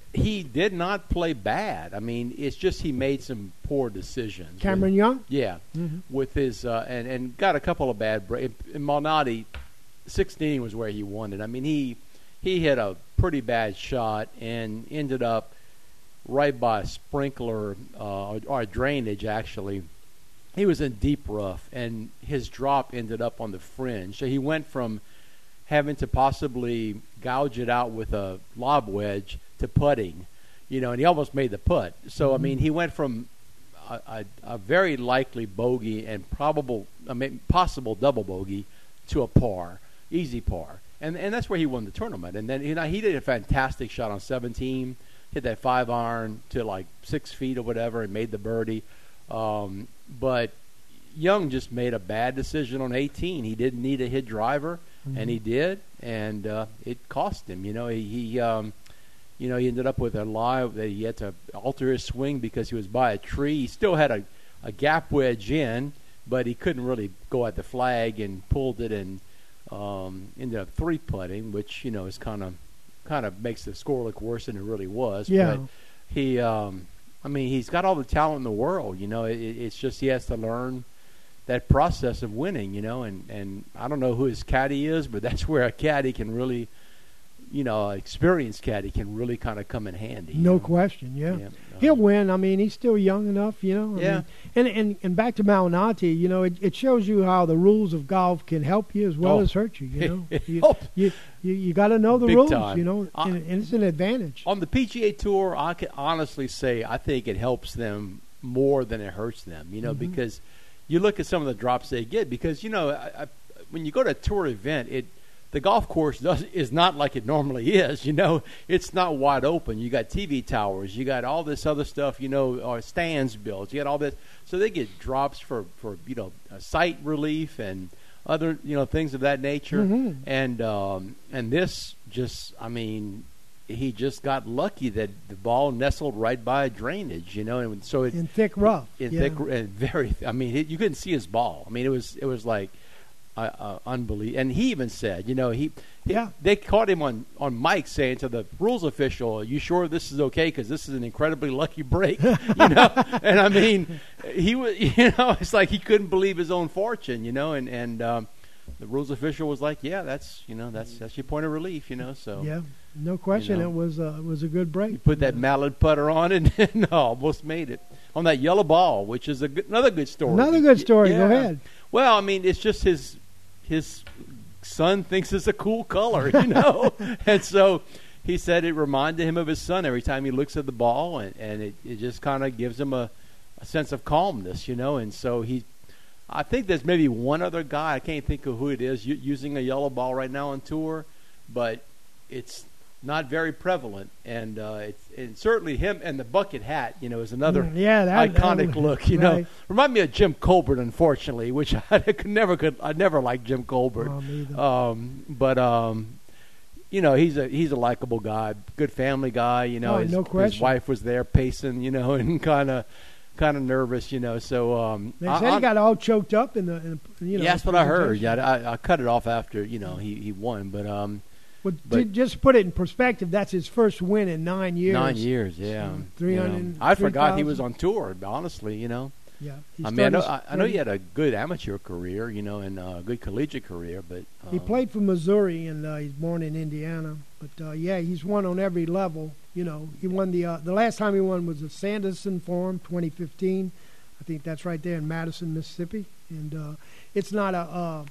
he did not play bad. I mean, it's just he made some poor decisions.
Cameron Young?
Yeah,
mm-hmm.
with his uh, and and got a couple of bad breaks. In Malnati, sixteen was where he won it. I mean, he he hit a pretty bad shot and ended up right by a sprinkler uh, or, or a drainage actually. He was in deep rough, and his drop ended up on the fringe. So he went from having to possibly gouge it out with a lob wedge to putting, you know, and he almost made the putt. So, mm-hmm. I mean, he went from a, a, a very likely bogey and probable, I mean, possible double bogey to a par, easy par. And and that's where he won the tournament. And then, you know, he did a fantastic shot on seventeen, hit that five iron to like six feet or whatever and made the birdie. Um, but Young just made a bad decision on eighteen. He didn't need a hit driver. Mm-hmm. And he did, and uh, it cost him. You know, he, he um, you know, he ended up with a lie that he had to alter his swing because he was by a tree. He still had a, a gap wedge in, but he couldn't really go at the flag and pulled it and um, ended up three putting, which you know is kind of kind of makes the score look worse than it really was.
Yeah.
But he, um, I mean, he's got all the talent in the world. You know, it, it's just he has to learn that process of winning, you know, and, and I don't know who his caddy is, but that's where a caddy can really, you know, an experienced caddy can really kind of come in handy.
No
know?
question, yeah.
yeah.
He'll win. I mean, he's still young enough, you know. I
yeah.
mean, and, and and back to Malnati, you know, it, it shows you how the rules of golf can help you as well
oh.
as hurt you, you know.
It
you
helps.
you, you, you got to know the
Big
rules,
time.
you know,
I,
and, and it's an advantage.
On the P G A Tour, I can honestly say I think it helps them more than it hurts them, you know, mm-hmm. because – you look at some of the drops they get because, you know, I, I, when you go to a tour event, it the golf course does is not like it normally is, you know. It's not wide open. You got T V towers. You got all this other stuff, you know, or stands built. You got all this. So they get drops for, for you know, sight relief and other, you know, things of that nature.
Mm-hmm.
And um, and this just, I mean, he just got lucky that the ball nestled right by a drainage, you know, and so it
in thick rough,
in
yeah.
thick and very. I mean, it, you couldn't see his ball. I mean, it was it was like uh, uh, unbelievable. And he even said, you know, he, he
yeah.
they caught him on on mic saying to the rules official, "Are you sure this is okay? Because this is an incredibly lucky break," you know. And I mean, he was, you know, it's like he couldn't believe his own fortune, you know, and and. Um, The rules official was like, "Yeah, that's you know that's that's your point of relief, you know." So
yeah, no question,
you know,
it was uh, it was a good break.
You put that mallet putter on and, and almost made it on that yellow ball, which is a good, another good story.
Another good story.
Yeah.
Go ahead.
Well, I mean, it's just his his son thinks it's a cool color, you know, and so he said it reminded him of his son every time he looks at the ball, and, and it, it just kind of gives him a, a sense of calmness, you know, and so he. I think there's maybe one other guy, I can't think of who it is, using a yellow ball right now on tour, but it's not very prevalent. And uh, it's and certainly him and the bucket hat, you know, is another
yeah, that,
iconic
that,
look, you
right.
know. Remind me of Jim Colbert, unfortunately, which I could never could I never liked Jim Colbert.
Oh, me either.
Um, but um, you know, he's a he's a likable guy, good family guy, you know.
Oh,
his,
no question.
his wife was there pacing, you know, and kind of kind of nervous, you know. So um,
they
I,
said he
I,
got all choked up in the, in the you know.
yeah, that's what I heard.
presentation.
Yeah, I, I cut it off after you know he, he won, but um,
Well,
but
to just to put it in perspective, that's his first win in nine years.
nine years, yeah.
So, three
you know.
hundred.
I forgot he was on tour. Honestly, you know.
Yeah, he
I mean, I know,
started-
I, I know he had a good amateur career, you know, and a good collegiate career, but um,
He played for Missouri, and uh, he's born in Indiana. But uh, yeah, he's won on every level. You know, he won the uh, the last time he won was the Sanderson Forum, twenty fifteen. I think that's right there in Madison, Mississippi. And uh, it's not a. Uh,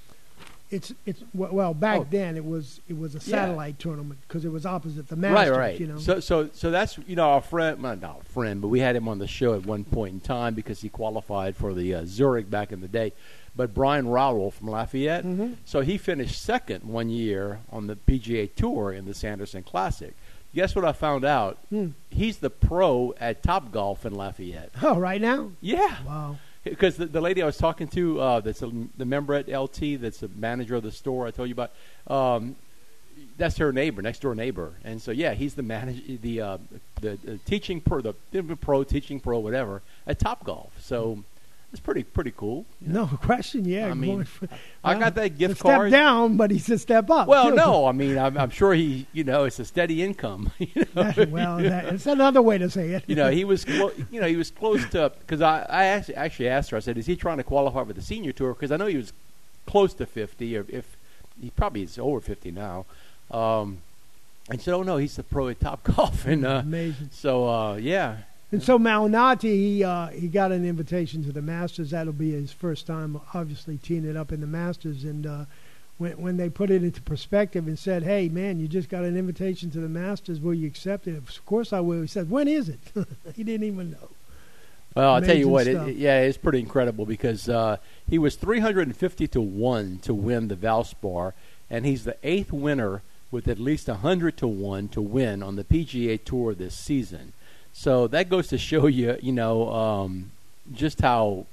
it's it's well back
Oh.
then it was it was a
Yeah.
satellite tournament because it was opposite the Masters.
Right, right.
You know.
So, so, so that's you know our friend, well, not a friend, but we had him on the show at one point in time because he qualified for the uh, Zurich back in the day. But Brian Rowell from Lafayette,
Mhm.
so he finished second one year on the P G A Tour in the Sanderson Classic. Guess what I found out?
Hmm.
He's the pro at Topgolf in Lafayette.
Oh, right now.
Yeah.
Wow.
Because the, the lady I was talking to, uh, that's a, the member at L T, that's the manager of the store I told you about, um, that's her neighbor, next door neighbor, and so yeah, he's the manager, the uh, the, the teaching pro, the pro teaching pro, whatever at Topgolf. So, it's pretty pretty cool.
No question, yeah.
I mean,
going for,
I
well,
got that gift
a step
card.
down, but he's a step up.
Well,
too.
no, I mean, I'm, I'm sure he, you know, it's a steady income. You know,
That- well, that, it's another way to say it.
you know, he was, clo- you know, he was close to because I, I actually, actually asked her. I said, "Is he trying to qualify for the senior tour?" Because I know he was close to fifty, or if he probably is over fifty now. Um, and she said, "Oh no, he's the pro at Top Golf." And uh,
Amazing.
so, uh, yeah,
And so Malnati, he uh, he got an invitation to the Masters. That'll be his first time, obviously, teeing it up in the Masters. And uh, when when they put it into perspective and said, "Hey, man, you just got an invitation to the Masters. Will you accept it?" Of course I will. He said, "When is it?" He didn't even know.
well, I'll tell you
Amazing
what, it,
stuff.
it- yeah, it's pretty incredible because uh, he was three hundred fifty to one to win the Valspar, and he's the eighth winner with at least one hundred to one to win on the P G A Tour this season. So that goes to show you, you know, um, just how,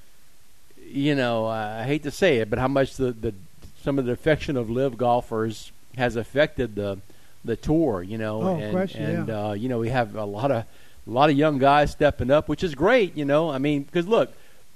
you know, I hate to say it, but how much the, the some of the affection of live golfers has affected the the tour, you know,
Oh,
and
question,
and
yeah.
uh, you know we have a lot of a lot of young guys stepping up, which is great, you know. I mean, because look,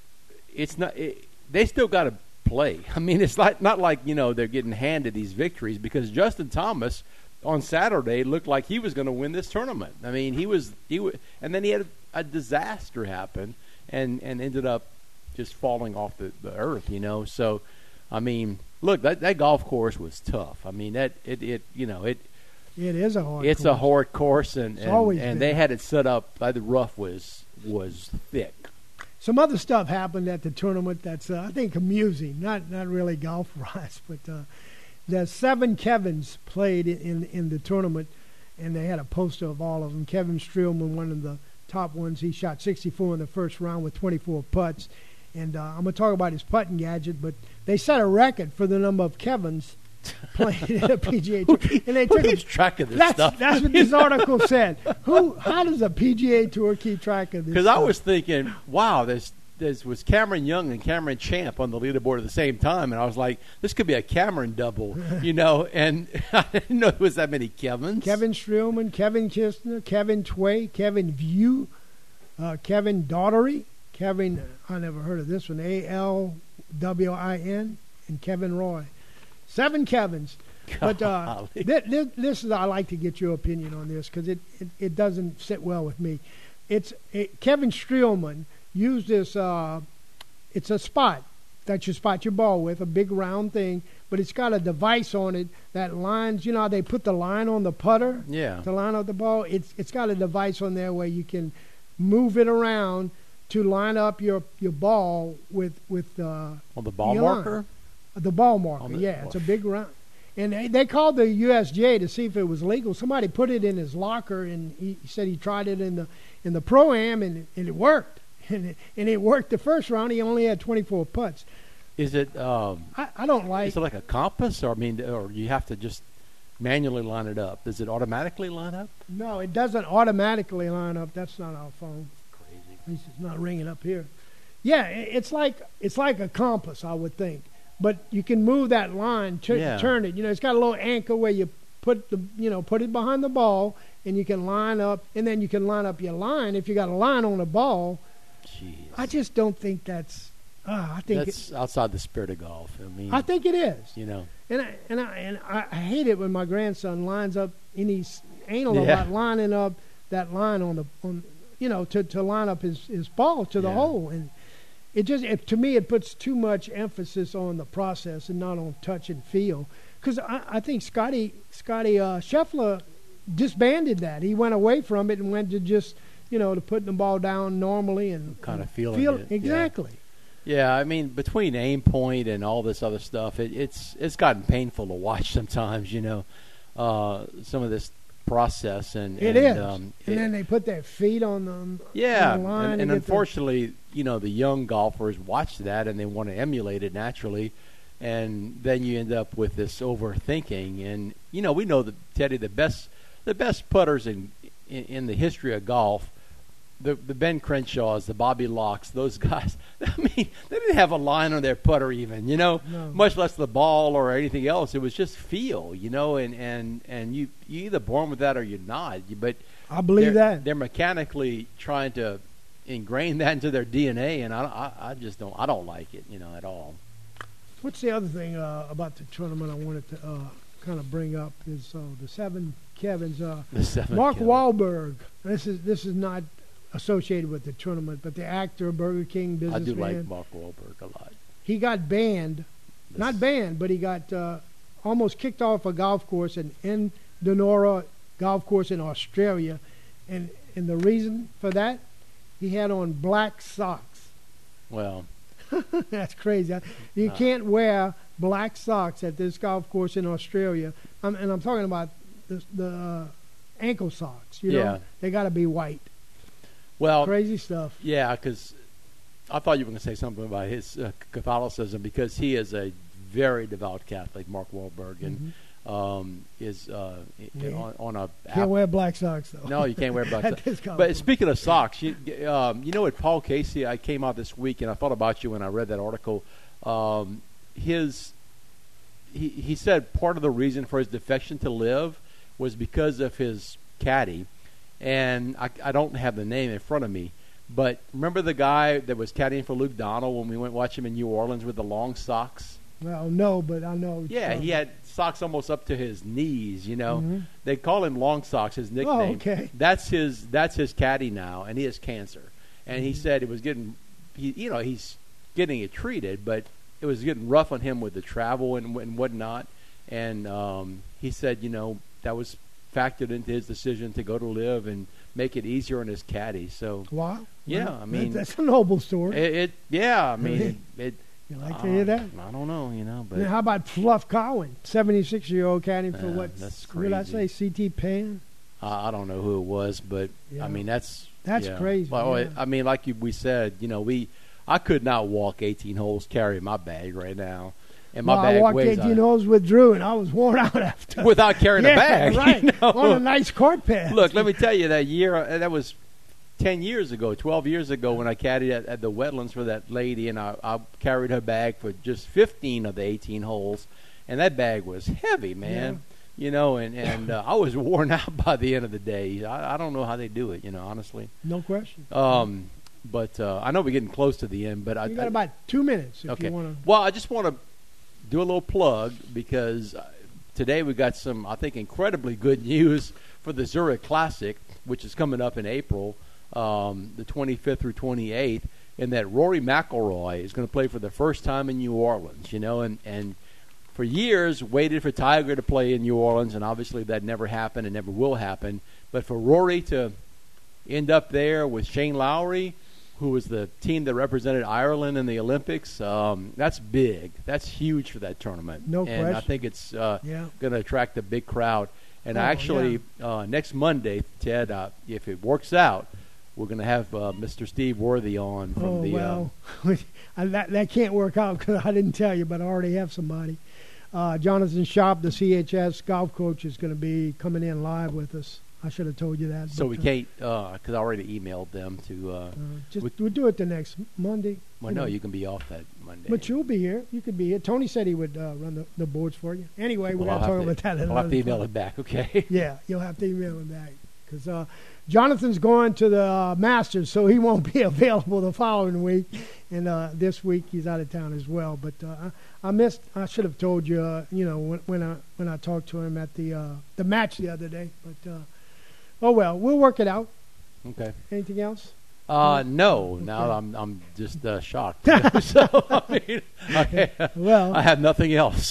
it's not it, they still got to play. I mean, it's like not like you know they're getting handed these victories because Justin Thomas on Saturday looked like he was going to win this tournament. I mean, he was he was, and then he had a, a disaster happen and and ended up just falling off the, the earth, you know. So, I mean, look, that that golf course was tough. I mean, that it it you know it
It is a hard.
it's
course.
a hard course, and
It's
and,
always
and
been.
they had it set up. Uh, the rough was was thick.
Some other stuff happened at the tournament that's uh, I think amusing. Not not really golf wise, but uh, the seven Kevins played in in the tournament, and they had a poster of all of them. Kevin Streelman, one of the top ones, he shot sixty-four in the first round with twenty-four putts. And uh, I'm going to talk about his putting gadget, but they set a record for the number of Kevins playing at a P G A Tour. And they
Who
took a-
keeps track of this
that's,
stuff?
that's what this article said. Who? How does a P G A Tour keep track of this?
Because I
stuff?
was thinking, wow, there's there was Cameron Young and Cameron Champ on the leaderboard at the same time, and I was like, this could be a Cameron double, you know. And I didn't know there was that many Kevins.
Kevin Streelman, Kevin Kistner, Kevin Tway, Kevin View, uh, Kevin Daughtery, Kevin, I never heard of this one, A L W I N, and Kevin Roy. Seven Kevins. But uh,
Golly.
th- th- this is, I like to get your opinion on this because it, it, it doesn't sit well with me. It's it, Kevin Streelman used this, uh, it's a spot that you spot your ball with, a big round thing, but it's got a device on it that lines, you know how they put the line on the putter
Yeah.
to line up the ball? It's It's got a device on there where you can move it around to line up your, your ball with, with uh,
On the ball
your line.
marker?
the ball marker.
On the-
yeah, it's a big round. And they, they called the U S G A to see if it was legal. Somebody put it in his locker, and he, he said he tried it in the in the pro-am, and, and it worked. And it, and it worked the first round. He only had twenty-four putts.
Is it um,
I, I don't like
is it like a compass, or I mean, or you have to just manually line it up? Does it automatically line up?
No, it doesn't automatically line up. That's not our phone.
Crazy.
At least it's not ringing up here. Yeah, it, it's like it's like a compass, I would think. But you can move that line, tur-
Yeah.
turn it. You know, it's got a little anchor where you put the, you know, put it behind the ball, and you can line up, and then you can line up your line. If you got a line on the ball,
Jeez.
I just don't think that's. Uh, I think
That's
it,
outside the spirit of golf. I mean,
I think it is.
you know.
And I and I and I I hate it when my grandson lines up, and he's anal
Yeah.
about lining up that line on the on, you know, to, to line up his, his ball to the
Yeah.
hole, and it just it, to me it puts too much emphasis on the process and not on touch and feel. Because I, I think Scotty Scotty uh, Scheffler disbanded that. He went away from it and went to just you know to putting the ball down normally and
Kind of
and
feeling
feel
it, yeah.
exactly.
Yeah, I mean, between aim point and all this other stuff, it, it's it's gotten painful to watch sometimes. You know, uh, some of this process and
It
and,
is.
Um,
and
it-
then they put their feet on the
yeah,
on the line
and,
to
and
get the-
unfortunately, you know, the young golfers watch that and they want to emulate it naturally, and then you end up with this overthinking. And you know, we know that Teddy, the best the best putters in in, in the history of golf. The the Ben Crenshaws, the Bobby Locks, those guys. I mean, they didn't have a line on their putter even, you know,
No.
much less the ball or anything else. It was just feel, you know, and, and, and you you either born with that or you're not. You- But
I believe
they're,
that.
they're mechanically trying to ingrain that into their D N A, and I, I, I just don't I don't like it, you know, at all.
What's the other thing uh, about the tournament I wanted to uh, kind of bring up is uh, the seven Kevins. Uh,
The seven
Mark
Kevin.
Wahlberg. This is this is not associated with the tournament, but the actor, Burger King
I
businessman.
do like Mark Wahlberg a lot.
He got banned,
This-
not banned, but he got uh, almost kicked off a golf course in Endonora Golf Course in Australia, and and the reason for that, he had on black socks.
Well,
That's crazy. You
No.
can't wear black socks at this golf course in Australia. I'm, and I'm talking about the, the uh, ankle socks. You know,
Yeah.
they got to be white.
well,
Crazy stuff.
yeah, because I thought you were going to say something about his uh, Catholicism, because he is a very devout Catholic, Mark Wahlberg, and um, is uh, i-
Yeah.
on, on a
Can't wear black socks though.
No, you can't wear black
At
socks.
this golf
But
course.
speaking of socks, you, um, you know what, Paul Casey, I came out this week, and I thought about you when I read that article. Um, his, he, he said part of the reason for his defection to Live was because of his caddy, and I, I don't have the name in front of me, but remember the guy that was caddying for Luke Donald when we went watch him in New Orleans with the long socks?
Well, no, but I know.
Yeah,
um,
he had socks almost up to his knees, you know.
Mhm.
They call him Long Socks, his nickname.
Oh, okay.
That's his that's his caddy now, and he has cancer. And he said it was getting he you know, he's getting it treated, but it was getting rough on him with the travel and, and whatnot. And um, he said, you know, that was factored into his decision to go to Live and make it easier on his caddy. So
Wow.
Yeah,
Well,
I mean-
that- that's a noble story.
it, it yeah, I mean it, it
you like
uh,
to hear that?
I don't know, you know, but
And how about Fluff Cowan, seventy-six-year-old caddy for
Yeah,
what?
that's
What did I say?
crazy.
C T Pan.
I I don't know who it was, but
Yeah.
I mean that's
That's
yeah.
crazy,
Well,
yeah.
I mean, like you, we said, you know, we I could not walk eighteen holes carrying my bag right now, and my
well,
bag
I walked
weighs
eighteen
uh,
holes with Drew, and I was worn out after.
without carrying
yeah,
a bag.
right?
you know?
On a nice cart path.
Look, let me tell you, that year uh, that was ten years ago, twelve years ago, when I caddied at, at the Wetlands for that lady, and I, I carried her bag for just fifteen of the eighteen holes, and that bag was heavy, man. You know, and and uh, I was worn out by the end of the day. I, I don't know how they do it, you know, honestly.
No question.
Um, but uh, I know we're getting close to the end, but I
You got
I-
about two minutes if
okay.
you want to.
Well, I just want to do a little plug, because uh, today we got some, I think, incredibly good news for the Zurich Classic, which is coming up in April, um, the twenty-fifth through twenty-eighth, and that Rory McIlroy is going to play for the first time in New Orleans, you know, and, and for years waited for Tiger to play in New Orleans, and obviously that never happened and never will happen. But for Rory to end up there with Shane Lowry, who was the team that represented Ireland in the Olympics, um, that's big. That's huge for that tournament.
No
and I
question.
think it's uh,
Yeah.
going to attract a big crowd. And
Oh,
actually, uh, next Monday, Ted, uh, if it works out, we're going to have uh, Mister Steve Worthy on from
Oh
the.
well,
Uh,
I- that that can't work out because I didn't tell you, but I already have somebody. Uh, Jonathan Sharp, the C H S golf coach, is going to be coming in live with us. I should have told you that.
so
but,
we
uh,
can't, because I already emailed them to. Uh,
Uh, just
we-
we'll do it the next Monday.
well,
you
no,
know.
you can be off that Monday.
But you'll be here. You could be here. Tony said he would uh, run the, the boards for you. Anyway, we're
Well,
going to
I'll
talk
have to-
about that. at
I'll have to
another
email
time.
it back, okay?
Yeah, you'll have to email him back because uh, Jonathan's going to the uh, Masters, so he won't be available the following week, and uh, this week he's out of town as well. But uh, I, I missed. I should have told you, uh, you know, when, when I when I talked to him at the uh, the match the other day. But uh, oh well, we'll work it out.
Okay.
Anything else?
Uh, no. Now
Okay.
I'm I'm just uh, shocked. so I mean, I,
Well,
I have nothing else.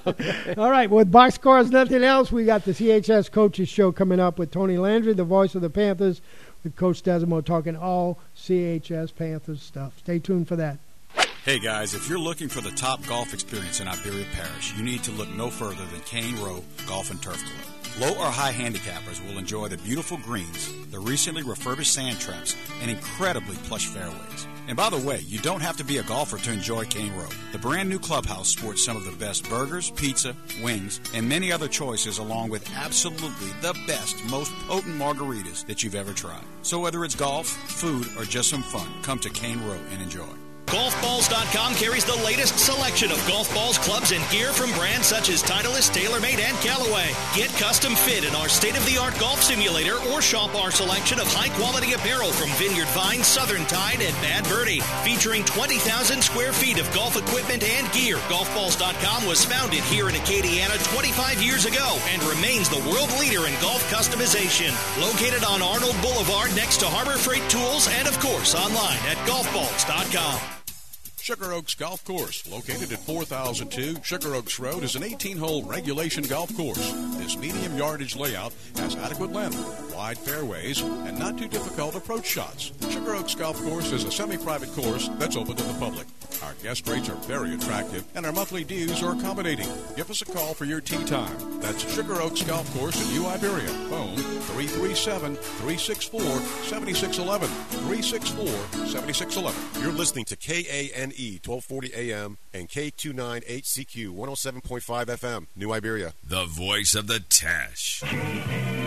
all right. With Boxcars, nothing else. We got the C H S Coaches Show coming up with Tony Landry, the voice of the Panthers, with Coach Desimo talking all C H S Panthers stuff. Stay tuned for that.
Hey guys, if you're looking for the top golf experience in Iberia Parish, you need to look no further than Cane Row Golf and Turf Club. Low or high handicappers will enjoy the beautiful greens, the recently refurbished sand traps, and incredibly plush fairways. And by the way, you don't have to be a golfer to enjoy Cane Row. The brand new clubhouse sports some of the best burgers, pizza, wings, and many other choices, along with absolutely the best, most potent margaritas that you've ever tried. So whether it's golf, food, or just some fun, come to Cane Row and enjoy.
golf balls dot com carries the latest selection of golf balls, clubs, and gear from brands such as Titleist, TaylorMade, and Callaway. Get custom fit in our state-of-the-art golf simulator or shop our selection of high-quality apparel from Vineyard Vine, Southern Tide, and Bad Birdie. Featuring twenty thousand square feet of golf equipment and gear, golf balls dot com was founded here in Acadiana twenty-five years ago and remains the world leader in golf customization. Located on Arnold Boulevard next to Harbor Freight Tools and, of course, online at golf balls dot com.
Sugar Oaks Golf Course, located at four thousand two Sugar Oaks Road, is an eighteen-hole regulation golf course. This medium yardage layout has adequate length, wide fairways, and not too difficult approach shots. Sugar Oaks Golf Course is a semi-private course that's open to the public. Our guest rates are very attractive, and our monthly dues are accommodating. Give us a call for your tee time. That's Sugar Oaks Golf Course in New Iberia. Phone three three seven, three six four, seven six one one, three six four, seven six one one.
You're listening to K A N E twelve forty A M and K two ninety-eight C Q one oh seven point five F M, New Iberia.
The voice of the Tash.